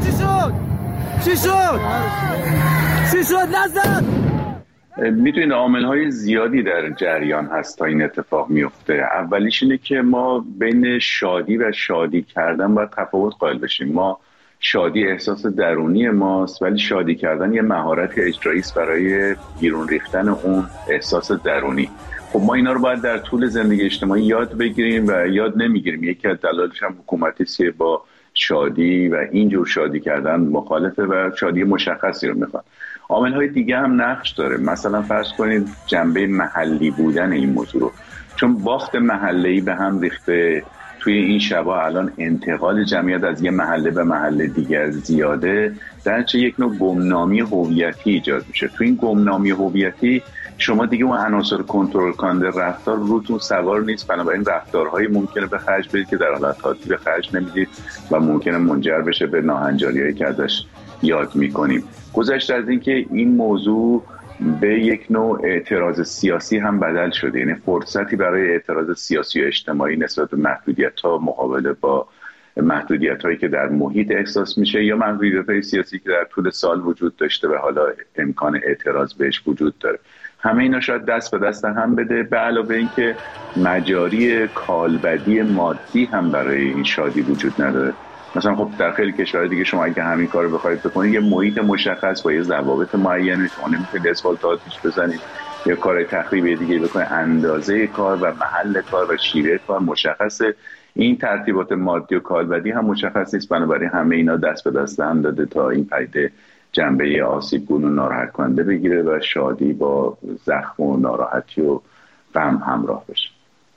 چی شد؟ نزد! میدونید عامل‌های زیادی در جریان هست تا این اتفاق میفته. اولیش اینه که ما بین شادی و شادی کردن باید تفاوت قائل بشیم. ما شادی احساس درونی ماست، ولی شادی کردن یه مهارت اجرایی است برای بیرون ریختن اون احساس درونی. خب ما اینا رو باید در طول زندگی اجتماعی یاد بگیریم و یاد نمیگیریم. یکی از دلایلش هم حکومتی است که با شادی و اینجور شادی کردن مخالفه و شادی مشخصی رو میخواد. عامل‌های دیگه هم نقش داره. مثلا فرض کنید جنبه محلی بودن این موضوع رو، چون باخت محله‌ای به هم ریخته توی این شبا. الان انتقال جمعیت از یه محله به محله دیگر زیاده، درچه یک نوع گمنامی هویتی ایجاد میشه. توی این گمنامی هویتی شما دیگه اون عناصر کنترل کننده رفتار روتون سوار نیست، بنابراین رفتارهایی ممکنه به خرج بدید که در حالت عادی به خرج نمیدید و ممکنه منجر بشه به ناهنجاری‌هایی که ازش یاد میکنیم. گذشته از این که این موضوع به یک نوع اعتراض سیاسی هم بدل شده، یعنی فرصتی برای اعتراض سیاسی و اجتماعی نسبت به محدودیت‌ها مقابله با محدودیت‌هایی که در محیط احساس میشه یا محدودیت‌های سیاسی که در طول سال وجود داشته و حالا امکان اعتراض بهش وجود داره. همه اینا شاید دست به دست هم بده، به علاوه اینکه مجاری کالبدی مادی هم برای این شادی وجود نداره. مثلا خب در خیلی کشورهای دیگه شما اگه همین کارو بخواید بکنید یه محیط مشخص با یه ضوابط معینه، شما نمیتونید اسفالت آتیش بزنید یا کار تخریبی دیگه بکنید، اندازه کار و محل کار و شیوه کار مشخصه. این ترتیبات مادی و کالبدی هم مشخص نیست، بنابراین همه اینا دست به دست هم داده تا این پدیده جنبه آسیبگون و ناراحت کننده بگیره و شادی با زخم و ناراحتی و غم همراه بشه.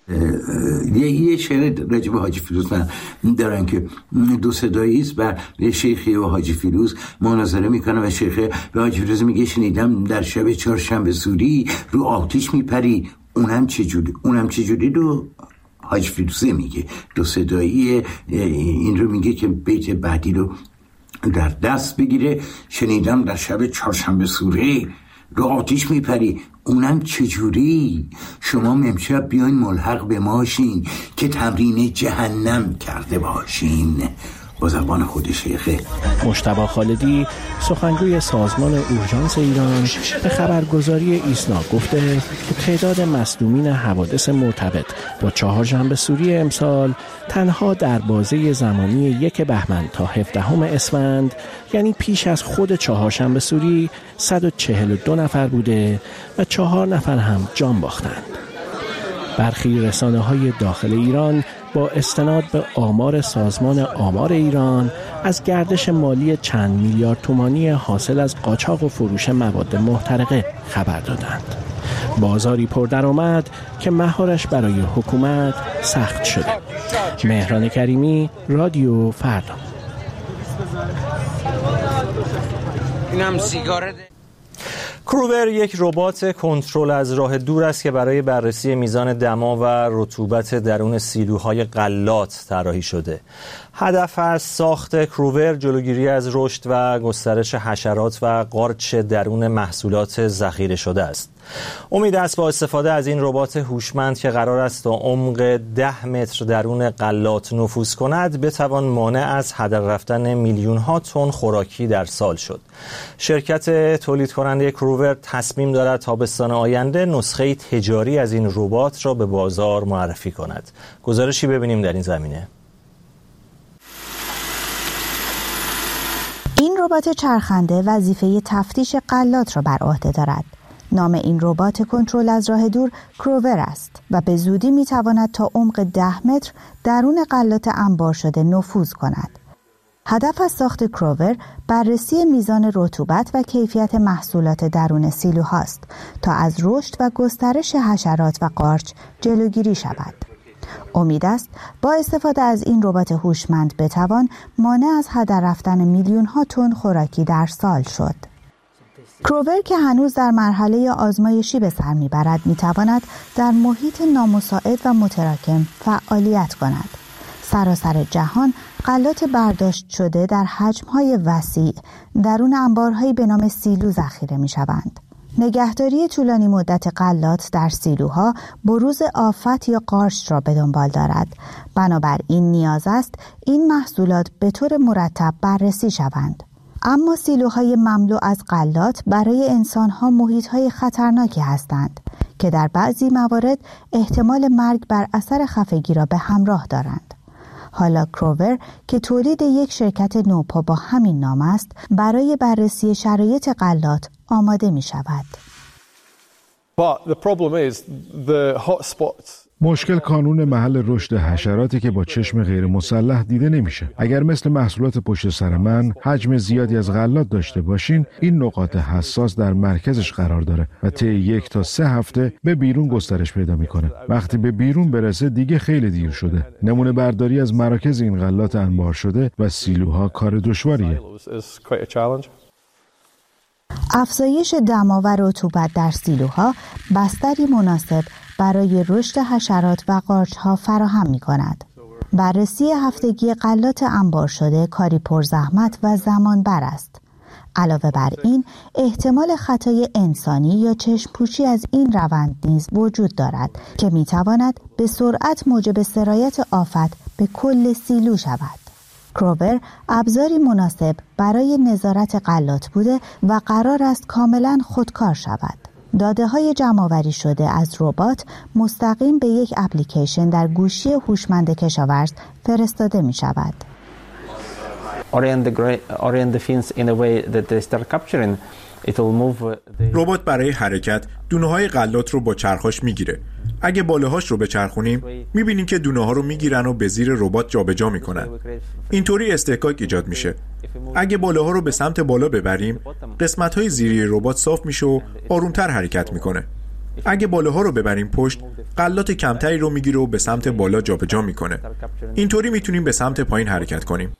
یه شعر راجب حاجی فیروز من دارن که دو صدایی است و شیخی و حاجی فیروز مناظره میکنه و شیخ به حاجی فیروز میگه شنیدم در شب چهارشنبه سوری رو آتش میپری، اونم چجوری رو حاجی فیروزه میگه. دو صدایی این رو میگه که بیت بعدی رو در دست بگیره. شنیدم در شب چهارشنبه سوری رو آتش میپری، اونم چجوری؟ شما امشب بیاین ملحق به ماشین که تمرین جهنم کرده باشین. با زبان خود شیخه. مجتبی خالدی سخنگوی سازمان اورژانس ایران به خبرگزاری ایسنا گفته که تعداد مصدومین حوادث مرتبط با چهارشنبه سوری امسال تنها در بازه زمانی 1 بهمن تا 17 اسفند، یعنی پیش از خود چهارشنبه سوری، 142 نفر بوده و 4 نفر هم جان باختند. برخی رسانه‌های داخل ایران با استناد به آمار سازمان آمار ایران از گردش مالی چند میلیارد تومانی حاصل از قاچاق و فروش مواد محترقه خبر دادند. بازاری پردرآمد که مهارش برای حکومت سخت شده. مهران کریمی، رادیو فردا. اینم سیگار کروور یک ربات کنترل از راه دور است که برای بررسی میزان دما و رطوبت درون سیلوهای غلات طراحی شده. هدف از ساخت کروور جلوگیری از رشد و گسترش حشرات و قارچ درون محصولات ذخیره شده است. امید است با استفاده از این ربات هوشمند که قرار است تا عمق 10 متر درون غلات نفوذ کند بتوان مانع از هدر رفتن میلیون ها تن خوراکی در سال شد. شرکت تولید کننده کروور تصمیم دارد تابستان آینده نسخه تجاری از این ربات را به بازار معرفی کند. گزارشی ببینیم در این زمینه. این ربات چرخنده وظیفه تفتیش غلات را بر عهده دارد. نام این ربات کنترل از راه دور کروور است و به زودی میتواند تا عمق 10 متر درون غلات انبار شده نفوذ کند. هدف از ساخت کروور بررسی میزان رطوبت و کیفیت محصولات درون سیلوهاست تا از رشد و گسترش حشرات و قارچ جلوگیری شود. امید است با استفاده از این ربات هوشمند بتوان مانع از هدر رفتن میلیون ها تن خوراکی در سال شد. کروور که هنوز در مرحله آزمایشی به سر میبرد میتواند در محیط نامساعد و متراکم فعالیت کند. سراسر جهان غلات برداشت شده در حجم‌های وسیع درون انبارهایی به نام سیلو ذخیره می‌شوند. نگهداری طولانی مدت غلات در سیلوها بروز آفت یا قارچ را به دنبال دارد. بنابراین نیاز است این محصولات به طور مرتب بررسی شوند. اما سیلوهای مملو از غلات برای انسانها محیط‌های خطرناکی هستند که در بعضی موارد احتمال مرگ بر اثر خفگی را به همراه دارند. حالا کروور که تولید یک شرکت نوپا با همین نام است برای بررسی شرایط غلات آماده می شود. مشکل کانون محل رشد حشراتی که با چشم غیر مسلح دیده نمیشه. اگر مثل محصولات پشت سر من حجم زیادی از غلات داشته باشین، این نقاط حساس در مرکزش قرار داره و طی 1 تا 3 هفته به بیرون گسترش پیدا میکنه. وقتی به بیرون برسه دیگه خیلی دیر شده. نمونه برداری از مراکز این غلات انبار شده و سیلوها کار دشواریه. افزایش دما و رطوبت در سیلوها بستری مناسب برای رشد حشرات و قارچها فراهم می‌کند. بررسی هفتگی غلات انبار شده کاری پرزحمت و زمانبر است. علاوه بر این، احتمال خطای انسانی یا چشم‌پوشی از این روند نیز وجود دارد که می‌تواند به سرعت موجب سرایت آفت به کل سیلو شود. کروور ابزاری مناسب برای نظارت غلات بوده و قرار است کاملا خودکار شود. داده‌های جمع‌آوری شده از ربات مستقیم به یک اپلیکیشن در گوشی هوشمند کشاورز فرستاده می‌شود. ربات برای حرکت دونه‌های غلات رو با چرخاش میگیره. اگه باله‌هاش رو بچرخونیم می‌بینیم که دونه‌ها رو میگیرن و به زیر ربات جابجا میکنن. اینطوری استحکاک ایجاد میشه. اگه باله‌ها رو به سمت بالا ببریم، قسمت‌های زیری ربات صاف میشه و آرومتر حرکت میکنه. اگه باله‌ها رو ببریم پشت، غلات کمتری رو میگیره و به سمت بالا جابجا میکنه. اینطوری میتونیم به سمت پایین حرکت کنیم.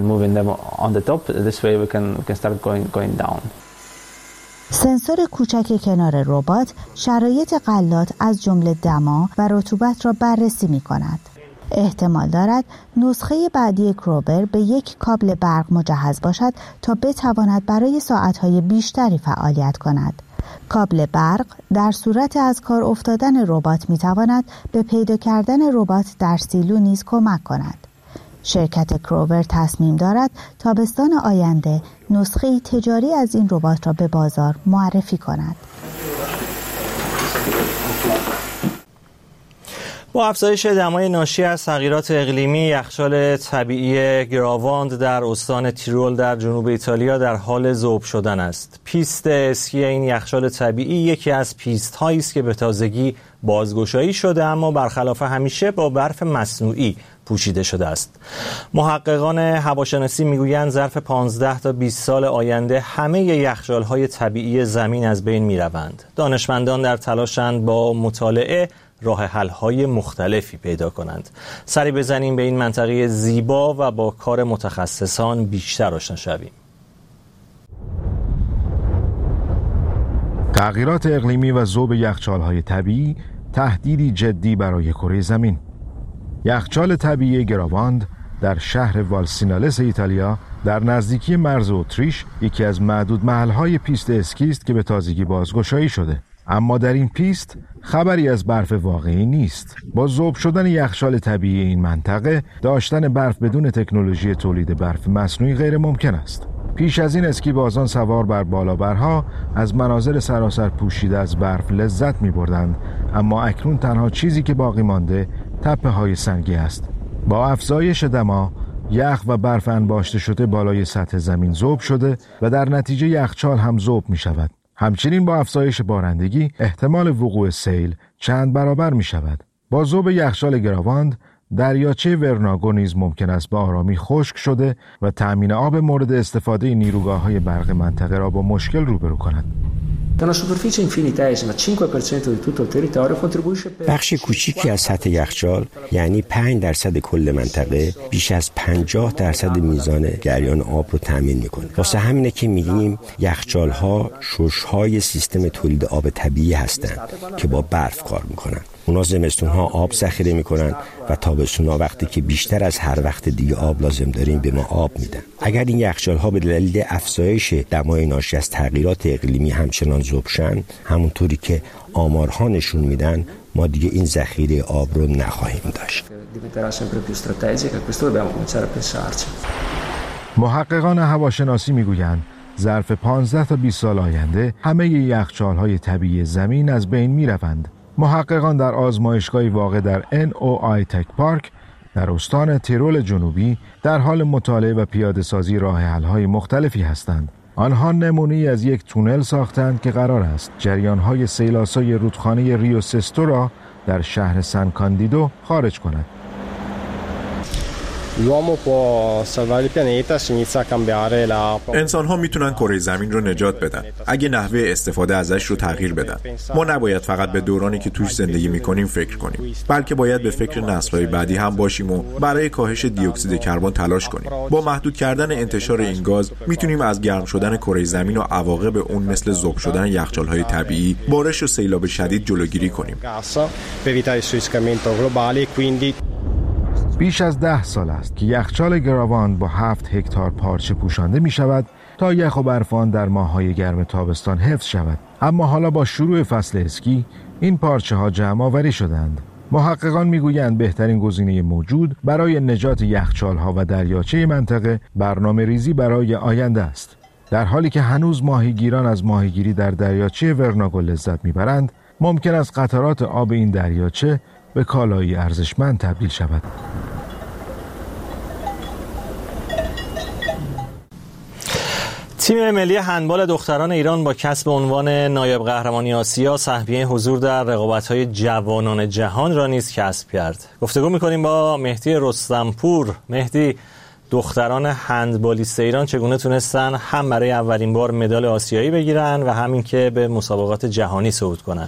سنسور کوچک کنار ربات شرایط غلات از جمله دما و رطوبت را بررسی می‌کند. احتمال دارد نسخه بعدی کروور به یک کابل برق مجهز باشد تا بتواند برای ساعت‌های بیشتری فعالیت کند. کابل برق در صورت از کار افتادن ربات می‌تواند به پیدا کردن ربات در سیلو نیز کمک کند. شرکت کروور تصمیم دارد تابستان آینده نسخه تجاری از این ربات را به بازار معرفی کند. با افزایش دمای ناشی از تغییرات اقلیمی، یخچال طبیعی گراواند در استان تیرول در جنوب ایتالیا در حال ذوب شدن است. پیست اسکی این یخچال طبیعی یکی از پیست هایی است که به تازگی بازگشایی شده، اما برخلاف همیشه با برف مصنوعی پوشیده شده است. محققان هواشناسی میگویند ظرف 15 تا 20 سال آینده همه یخچال‌های طبیعی زمین از بین میروند. دانشمندان در تلاشند با مطالعه راه حل‌های مختلفی پیدا کنند. سری بزنیم به این منطقه زیبا و با کار متخصصان بیشتر آشنا شویم. تغییرات اقلیمی و ذوب یخچال‌های طبیعی تهدیدی جدی برای کره زمین. یخچال طبیعی گراواند در شهر والسینالس ایتالیا در نزدیکی مرز اتریش یکی از معدود محل‌های پیست اسکی است که به تازگی بازگشایی شده. اما در این پیست خبری از برف واقعی نیست. با ذوب شدن یخچال طبیعی این منطقه، داشتن برف بدون تکنولوژی تولید برف مصنوعی غیر ممکن است. پیش از این اسکی بازان سوار بر بالابرها از مناظر سراسر پوشیده از برف لذت می بردند، اما اکنون تنها چیزی که باقی مانده تپه های سنگی است. با افزایش دما، یخ و برف انباشته شده بالای سطح زمین ذوب شده و در نتیجه یخچال هم ذوب می شود. همچنین با افزایش بارندگی احتمال وقوع سیل چند برابر می شود. با ذوب یخچال گراواند، دریاچه ورناگو نیز ممکن است به آرامی خشک شده و تأمین آب مورد استفاده نیروگاه‌های برق منطقه را با مشکل روبرو کند. بخش کوچیکی از سطح یخچال یعنی 5% کل منطقه بیش از 50% میزان جریان آب رو تامین میکنه. واسه همینه که میگیم یخچال‌ها شش‌های سیستم تولید آب طبیعی هستند که با برف کار میکنن. اونا زمستون‌ها آب ذخیره میکنن و تابستون‌ها وقتی که بیشتر از هر وقت دیگه آب لازم داریم به ما آب میدن. اگر این یخچال‌ها به دلیل افزایش دمای ناشی از تغییرات اقلیمی همچنان ذوب شن، همونطوری که آمارها نشون میدن، ما دیگه این ذخیره آب رو نخواهیم داشت. محققان هواشناسی میگویند ظرف 15 تا 20 سال آینده همه یخچال‌های طبیعی زمین از بین میروند. محققان در آزمایشگاهی واقع در NOI تک پارک در استان تیرول جنوبی در حال مطالعه و پیاده‌سازی راه حل‌های مختلفی هستند. آنها نمونه‌ای از یک تونل ساختند که قرار است جریان‌های سیل‌آسای رودخانه ریو سستو را در شهر سان کاندیدو خارج کند. انسان ها میتونن کره زمین رو نجات بدن اگه نحوه استفاده ازش رو تغییر بدن. ما نباید فقط به دورانی که توش زندگی میکنیم فکر کنیم، بلکه باید به فکر نسل‌های بعدی هم باشیم و برای کاهش دی اکسید کربن تلاش کنیم. با محدود کردن انتشار این گاز میتونیم از گرم شدن کره زمین و عواقب اون مثل ذوب شدن یخچال‌های طبیعی، بارش و سیلاب شدید جلوگیری کنیم. بیش از 10 سال است که یخچال گراوان با 7 هکتار پارچه پوشانده می شود تا یخ و برفان در ماه‌های گرم تابستان حفظ شود. اما حالا با شروع فصل اسکی این پارچه ها جمع آوری شدند. محققان میگویند بهترین گزینه موجود برای نجات یخچال ها و دریاچه منطقه برنامه ریزی برای آینده است. در حالی که هنوز ماهیگیران از ماهیگیری در دریاچه ورناگو لذت میبرند، ممکن است قطرات آب این دریاچه به کالایی ارزشمند تبدیل شود. تیم ملی هندبال دختران ایران با کسب عنوان نایب قهرمانی آسیا سهمیه حضور در رقابت‌های جوانان جهان را نیز کسب کرد. گفتگو می‌کنیم با مهدی رستمپور. مهدی، دختران هندبالیست ایران چگونه تونستن هم برای اولین بار مدال آسیایی بگیرن و همین که به مسابقات جهانی صعود کنن؟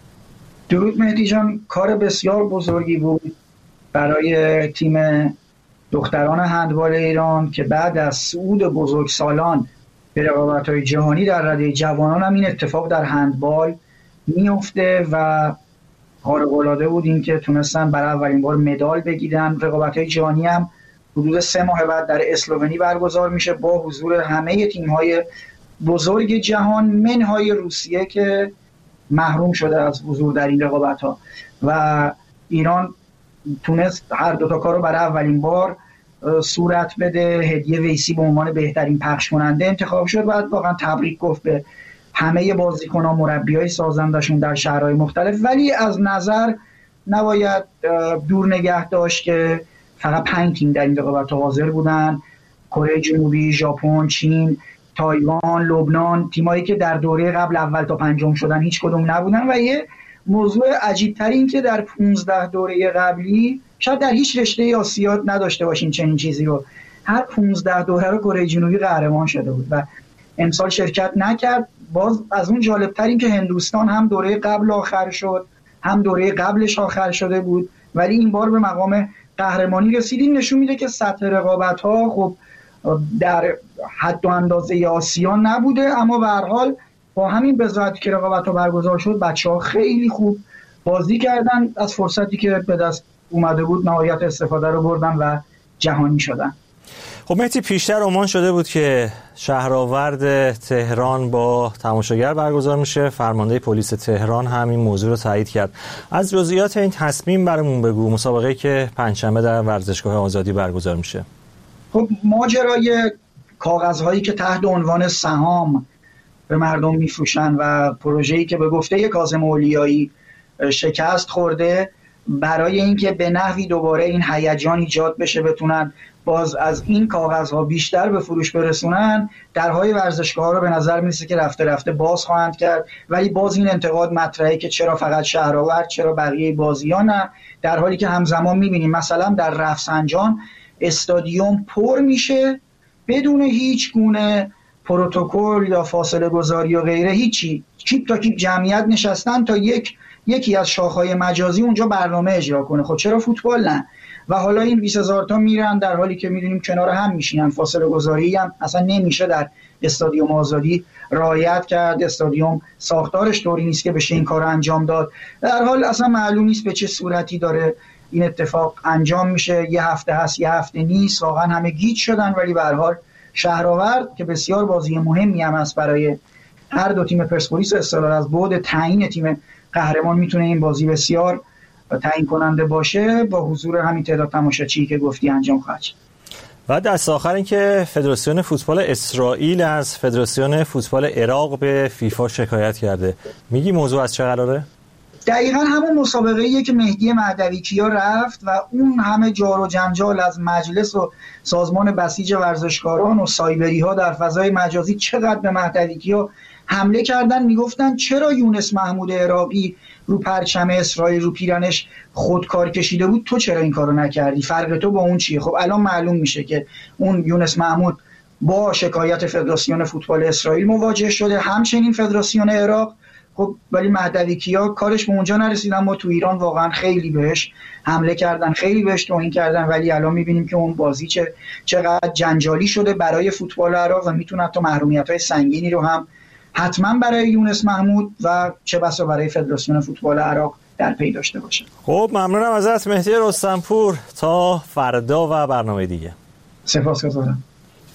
درود مهدی جان، کار بسیار بزرگی بود برای تیم دختران هندبال ایران که بعد از صعود بزرگسالان به رقابت‌های جهانی در رده جوانان هم این اتفاق در هندبال میفته و خارق‌العاده بود این که تونستن برای اولین بار مدال بگیرن. رقابت‌های جهانی هم حدود 3 ماه بعد در اسلوونی برگزار میشه با حضور همه تیم‌های بزرگ جهان منهای روسیه که محروم شده از حضور در این رقابت‌ها و ایران تونست هر دو تا کار رو برای اولین بار صورت بده. هدیه ویسی به عنوان بهترین پخش کننده انتخاب شد. بعد واقعا تبریک گفت به همه بازیکنان، مربیای سازندشون در شهرهای مختلف. ولی از نظر نباید دور نگه داشت که فقط 5 تیم در این رقابت حاضر بودن: کره جنوبی، ژاپن، چین، تایوان، لبنان، تیمایی که در دوره قبل اول تا 5 شدن هیچ کدوم نبودن. و یه موضوع عجیب تر این که در 15 دوره قبلی شاید در هیچ رشته آسیا نداشته باشیم چنین چیزی رو. هر 15 دوره رو کره جنوبی قهرمان شده بود و امسال شرکت نکرد. باز از اون جالب تر این که هندوستان هم دوره قبل آخر شد، هم دوره قبلش آخر شده بود، ولی این بار به مقام قهرمانی رسیدین. نشون میده که سطح رقابت‌ها خب در حد و اندازه آسیا نبوده، اما به هر حال با همین بضاعتی که رقابت‌ها برگزار شد بچه‌ها خیلی خوب بازی کردن، از فرصتی که به دست اومده بود نهایت استفاده رو بردن و جهانی شدن. خب مهدی، پیشتر عنوان شده بود که شهرآورد تهران با تماشاگر برگزار میشه. فرمانده پلیس تهران هم این موضوع رو تایید کرد. از جزئیات این تصمیم برامون بگو. مسابقه‌ای که پنجشنبه در ورزشگاه آزادی برگزار میشه. خب ماجرای کاغذهایی که تحت عنوان سهام به مردم میفروشن و پروژه‌ای که به گفته کاظم اولیایی شکست خورده، برای اینکه به نحوی دوباره این هیجان ایجاد بشه بتونن باز از این کاغذها بیشتر به فروش برسونن، درهای ورزشگاه رو به نظر میرسه که رفته رفته باز خواهند کرد. ولی باز این انتقاد مطرحه که چرا فقط شهرآورد، چرا بقیه بازی‌ها نه، در حالی که همزمان میبینیم مثلا در رفسنجان استادیوم پر میشه بدون هیچ گونه پروتکل یا فاصله گذاری و غیره، هیچی، کیپ تا کیپ جمعیت نشستن تا یکی از شاخهای مجازی اونجا برنامه اجرا کنه. خب چرا فوتبال نه؟ و حالا این 20,000 تا میرن در حالی که میدونیم کنار هم میشینن. فاصله گذاری هم اصلا نمیشه در استادیوم آزادی رعایت کرد. استادیوم ساختارش طوری نیست که بشه این کار انجام داد. در حال اصلا معلوم نیست به چه صورتی داره این اتفاق انجام میشه. یه هفته هست، یه هفته نیست، واقعا همه گیج شدن. ولی به هر حال شهرآورد که بسیار بازی مهمی هم است برای هر دو تیم، پرسپولیس و استقلال، از بعد تعیین تیم قهرمان میتونه این بازی بسیار تعیین کننده باشه. با حضور همین تعداد تماشاچی که گفتی انجام خواهد شد. و دست آخر این که فدراسیون فوتبال اسرائیل از فدراسیون فوتبال عراق به فیفا شکایت کرده. میگی موضوع از چه قراره؟ دقیقاً همون مسابقه‌ایه که مهدی مهدوی‌کیا رفت و اون همه جار و جنجال از مجلس و سازمان بسیج ورزشکاران و سایبری‌ها در فضای مجازی چقدر به مهدوی‌کیا حمله کردن. میگفتن چرا یونس محمود عراقی رو پرچم اسرائیل رو پیرنش خودکار کشیده بود، تو چرا این کارو نکردی؟ فرق تو با اون چیه؟ خب الان معلوم میشه که اون یونس محمود با شکایت فدراسیون فوتبال اسرائیل مواجه شده، همچنین فدراسیون عراق. خب ولی مهدوی کیا کارش به اونجا نرسید، اما تو ایران واقعا خیلی بهش حمله کردن، خیلی بهش توهین کردن، ولی الان میبینیم که اون بازی چقدر جنجالی شده برای فوتبال عراق و میتونه حتی محرومیت‌های سنگینی رو هم حتما برای یونس محمود و چه بسا برای فدراسیون فوتبال عراق در پی داشته باشه. خب ممنونم ازت مهدی رستمپور، تا فردا و برنامه دیگه. سپاسگزارم.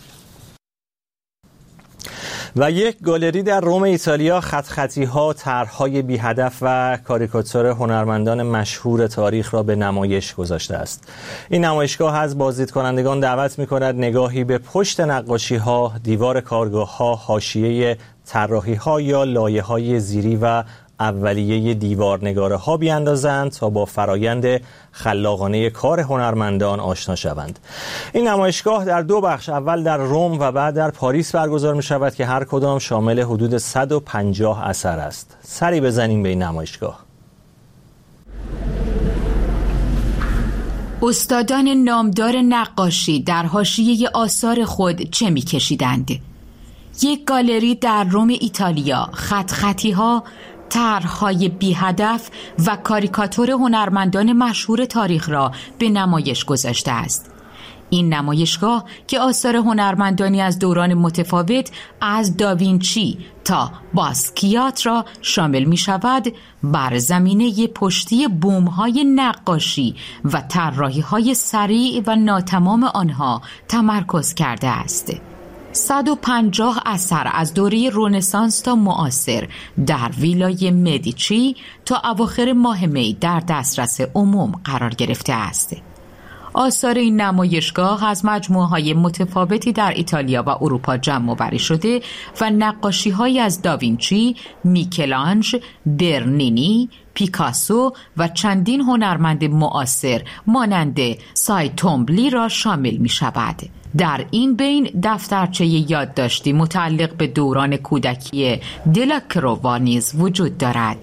و یک گالری در روم ایتالیا خط‌خطی‌ها، طرح‌های بی‌هدف و کاریکاتور هنرمندان مشهور تاریخ را به نمایش گذاشته است. این نمایشگاه از بازدیدکنندگان دعوت می‌کند نگاهی به پشت نقاشی‌ها، دیوار کارگاه‌ها، حاشیه طراحی‌ها یا لایه‌های زیری و اولیه دیوارنگاره‌ها بیاندازند تا با فرایند خلاقانه کار هنرمندان آشنا شوند. این نمایشگاه در 2 بخش، اول در روم و بعد در پاریس برگزار می شود که هر کدام شامل حدود 150 اثر است. سری بزنیم به این نمایشگاه. استادان نامدار نقاشی در حاشیه آثار خود چه می کشیدند؟ یک گالری در روم ایتالیا خط‌خطی‌ها، طرح‌های بی هدف و کاریکاتور هنرمندان مشهور تاریخ را به نمایش گذاشته است. این نمایشگاه که آثار هنرمندانی از دوران متفاوت از داوینچی تا باسکیات را شامل می شود، بر زمینه پشتی بوم‌های نقاشی و طراحی‌های سریع و ناتمام آنها تمرکز کرده است. 150 اثر از دوره رنسانس تا معاصر در ویلای مدیچی تا اواخر ماه می در دسترس عموم قرار گرفته است. آثار این نمایشگاه از مجموعه‌های متفاوتی در ایتالیا و اروپا جمع آوری شده و نقاشی‌هایی از داوینچی، میکلانژ، برنینی، پیکاسو و چندین هنرمند معاصر مانند سایتومبلی را شامل می شود. در این بین دفترچه یادداشتی متعلق به دوران کودکی دلاکرووا نیز وجود دارد.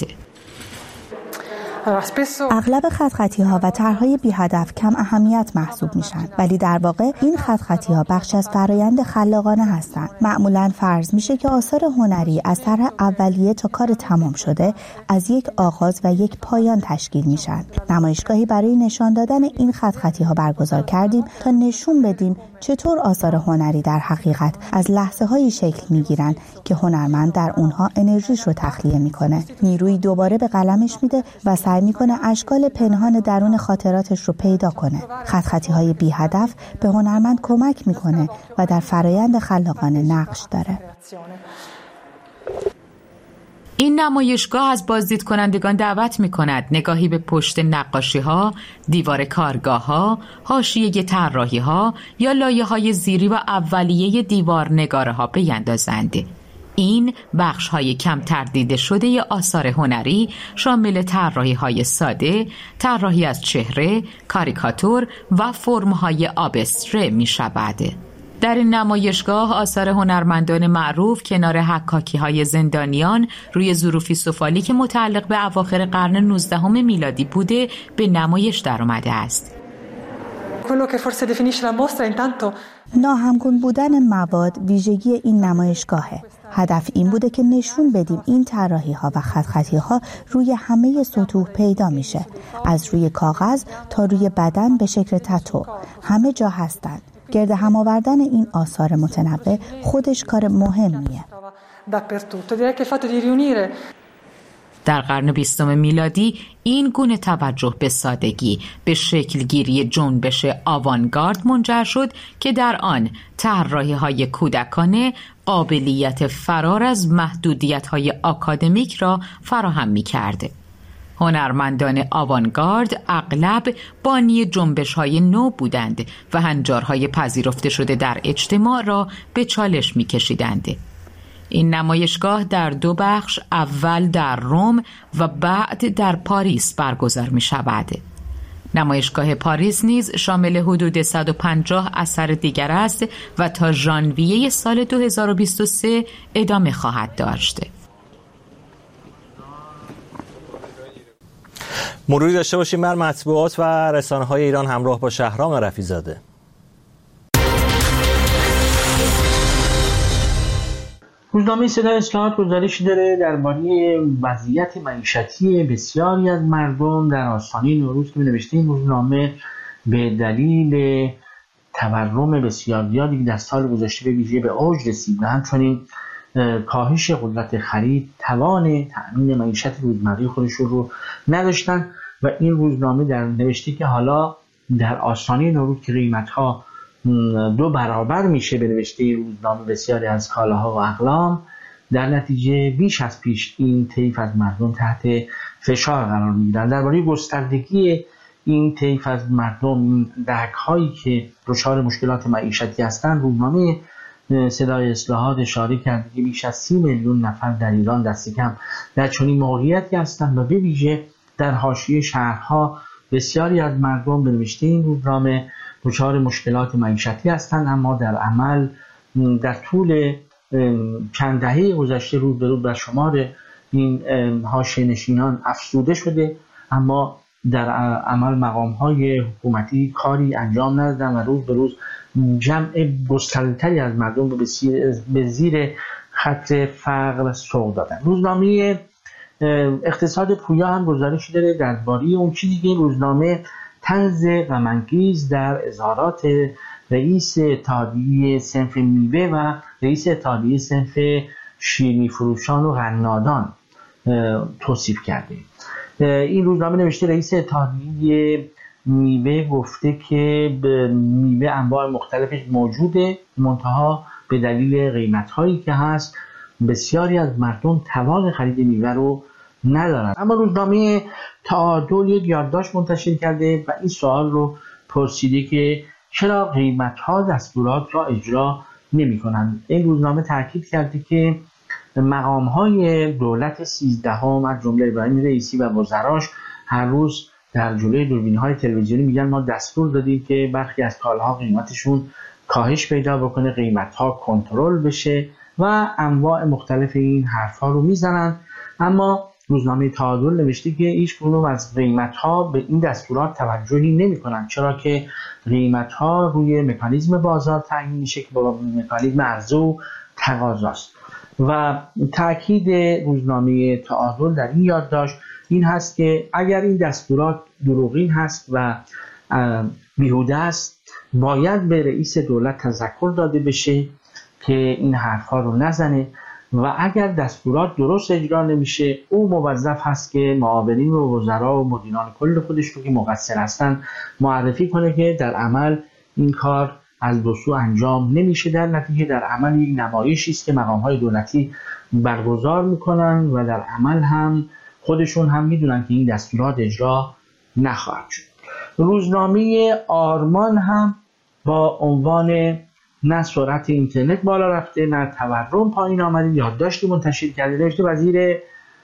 اغلب خط‌خطی‌ها و طرح‌های بی‌هدف کم اهمیت محسوب میشن، ولی در واقع این خط‌خطی‌ها بخش از فرایند خلاقانه هستند. معمولاً فرض میشه که آثار هنری از طرح اولیه تا کار تمام شده از یک آغاز و یک پایان تشکیل میشن. نمایشگاهی برای نشان دادن این خط‌خطی‌ها برگزار کردیم تا نشون بدیم چطور آثار هنری در حقیقت از لحظه‌هایی شکل میگیرن که هنرمند در اونها انرژیش رو تخلیه میکنه، نیروی دوباره به قلمش میده و سعی میکنه اشکال پنهان درون خاطراتش رو پیدا کنه. خط‌خطی‌های بی هدف به هنرمند کمک میکنه و در فرایند خلاقانه نقش داره. این نمایشگاه از بازدیدکنندگان دعوت می‌کند نگاهی به پشت نقاشی‌ها، دیوار کارگاه‌ها، حاشیه طراحی‌ها یا لایه‌های زیری و اولیه دیوارنگاره‌ها بیندازند. این بخش‌های کمتر دیده شده آثار هنری شامل طراحی‌های ساده، طراحی از چهره، کاریکاتور و فرم‌های آبستره می‌شود. در این نمایشگاه آثار هنرمندان معروف کنار حکاکی‌های زندانیان روی ظروفی سفالی که متعلق به اواخر قرن 19 میلادی بوده به نمایش درآمده است. ناهمگون بودن مواد ویژگی این نمایشگاهه. هدف این بوده که نشون بدیم این طراحی‌ها و خط‌خطی‌ها روی همه سطوح پیدا میشه، از روی کاغذ تا روی بدن به شکل تتو، همه جا هستند. گرد هم آوردن این آثار متنوع خودش کار مهمیه. در قرن 20 میلادی این گونه توجه به سادگی به شکلگیری جنبش آوانگارد منجر شد که در آن طراحی‌های کودکانه قابلیت فرار از محدودیت‌های آکادمیک را فراهم می‌کرد. هنرمندان آوانگارد اغلب بانی جنبش‌های نو بودند و هنجارهای پذیرفته شده در اجتماع را به چالش می‌کشیدند. این نمایشگاه در 2 بخش، اول در روم و بعد در پاریس برگزار می‌شود. نمایشگاه پاریس نیز شامل حدود 150 اثر دیگر است و تا ژانویه سال 2023 ادامه خواهد داشت. مروری داشته باشیم بر مطبوعات و رسانه‌های ایران همراه با شهرام رفیع‌زاده. روزنامه صدای اصلاحات گزارشی داره درباره وضعیت معیشتی بسیاری از مردم در آستانه نوروز که نوشته این روزنامه به دلیل تورم بسیار زیادی که در سال گذشته به ویژه به اوج رسید و همچنین کاهش قدرت خرید توان تأمین معیشت روزمره خودشون رو نداشتن و این روزنامه در نوشته که حالا در آستانه نوروز که قیمت‌ها 2 برابر میشه به نوشته روزنامه بسیاری از کالاها و اقلام، در نتیجه بیش از پیش این طیف از مردم تحت فشار قرار میگیرن. درباره گستردگی این طیف از مردم، این دهک‌هایی که دچار مشکلات معیشتی هستند، روزنامه صدای اصلاحات اشاره کرده که بیش از 30 میلیون نفر در ایران دست کم در چنین موقعیتی هستند و به ویژه در حاشیه شهرها بسیاری از مردم به نوشته این روزنامه دچار مشکلات معیشتی هستند، اما در عمل در طول چند دهه گذشته روز به روز بر شمار این حاشیه نشینان افزوده شده، اما در عمل مقام‌های حکومتی کاری انجام ندادن و روز به روز جمع گسترده‌تری از مردم به زیر خط فقر سوق دادن. روزنامه اقتصاد پویا هم گزارشی داره درباره اون چیزی که روزنامه طنز غم‌انگیز در اظهارات رئیس اتحادیه صنف میوه و رئیس اتحادیه صنف شیرینی فروشان و قنادان توصیف کرده. این روزنامه نوشته رئیس اتحادیه میوه گفته که میوه انواع مختلفش موجوده، منتها به دلیل قیمت‌هایی که هست بسیاری از مردم توان خرید میوه رو ندارن. اما روزنامه تعادل یک یادداشت منتشر کرده و این سوال رو پرسیده که چرا قیمت‌ها دستورات را اجرا نمی‌کنند. این روزنامه تاکید کرده که مقام‌های دولت 13 از جمله ابراهیم رئیسی و وزراش هر روز در جلوی دوربین‌های تلویزیونی میگن ما دستور دادیم که برخی از کالاها قیمتشون کاهش پیدا بکنه، قیمت‌ها کنترل بشه و انواع مختلف این حرف‌ها رو میزنن. اما روزنامه تعادل نوشته که هیچ کدوم از قیمت‌ها به این دستورات توجهی نمی‌کنن، چرا که قیمت‌ها روی مکانیزم بازار تعیین میشه که با مکانیزم عرضه و تقاضاست. و تاکید روزنامه تعادل در این یادداشت این هست که اگر این دستورات دروغین هست و بیهوده است، باید به رئیس دولت تذکر داده بشه که این حرفا رو نزنه و اگر دستورات درست اجرا نمیشه او موظف هست که معاونین و وزرا و مدیران کل خودش رو که مقصر هستن معرفی کنه که در عمل این کار از دو سو انجام نمیشه. در نتیجه در عمل یک نمایشی است که مقام‌های دولتی برگزار میکنن و در عمل هم خودشون هم میدونن که این دستورات اجرا نخواهد شد. روزنامه آرمان هم با عنوان نه سرعت اینترنت بالا رفته نه تورم پایین آمده یادداشتی منتشر کرده. نوشته وزیر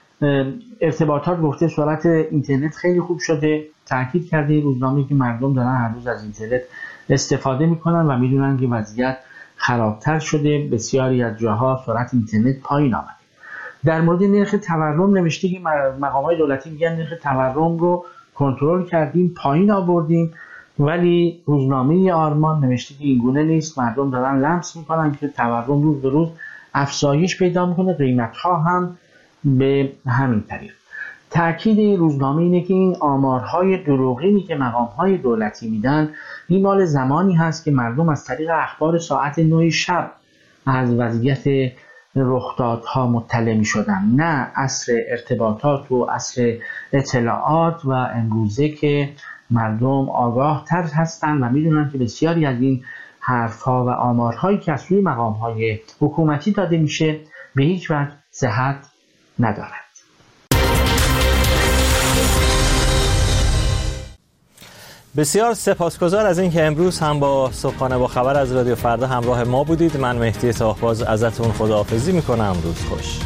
ارتباطات گفته سرعت اینترنت خیلی خوب شده. تاکید کرده روزنامه که مردم دارن هر روز از اینترنت استفاده میکنن و میدونن که وضعیت خرابتر شده، بسیاری از جاها سرعت اینترنت پایین آمده. در مورد نرخ تورم نوشته که مقامات دولتی میگن نرخ تورم رو کنترل کردیم، پایین آوردیم، ولی روزنامه آرمان نوشته که این گونه نیست، مردم دارن لمس میکنن که تورم روز به روز افزایش پیدا میکنه، قیمت‌ها هم به همین طریق. تأکید روزنامه اینه که این آمارهای دروغینی که مقام‌های دولتی میدن این مال زمانی هست که مردم از طریق اخبار ساعت 9 شب از وضعیت رخدادها مطلع می‌شدن، نه عصر ارتباطات و عصر اطلاعات و امروزه که مردم آگاه تر هستند و میدونن که بسیاری از این حرفها و آمارهایی که از سوی مقام‌های حکومتی داده میشه به هیچ وجه صحت ندارد. بسیار سپاسگزار از اینکه امروز هم با صبحانه با خبر از رادیو فردا همراه ما بودید. من مهدی طاهباز ازتون خداحافظی میکنم. روز خوش.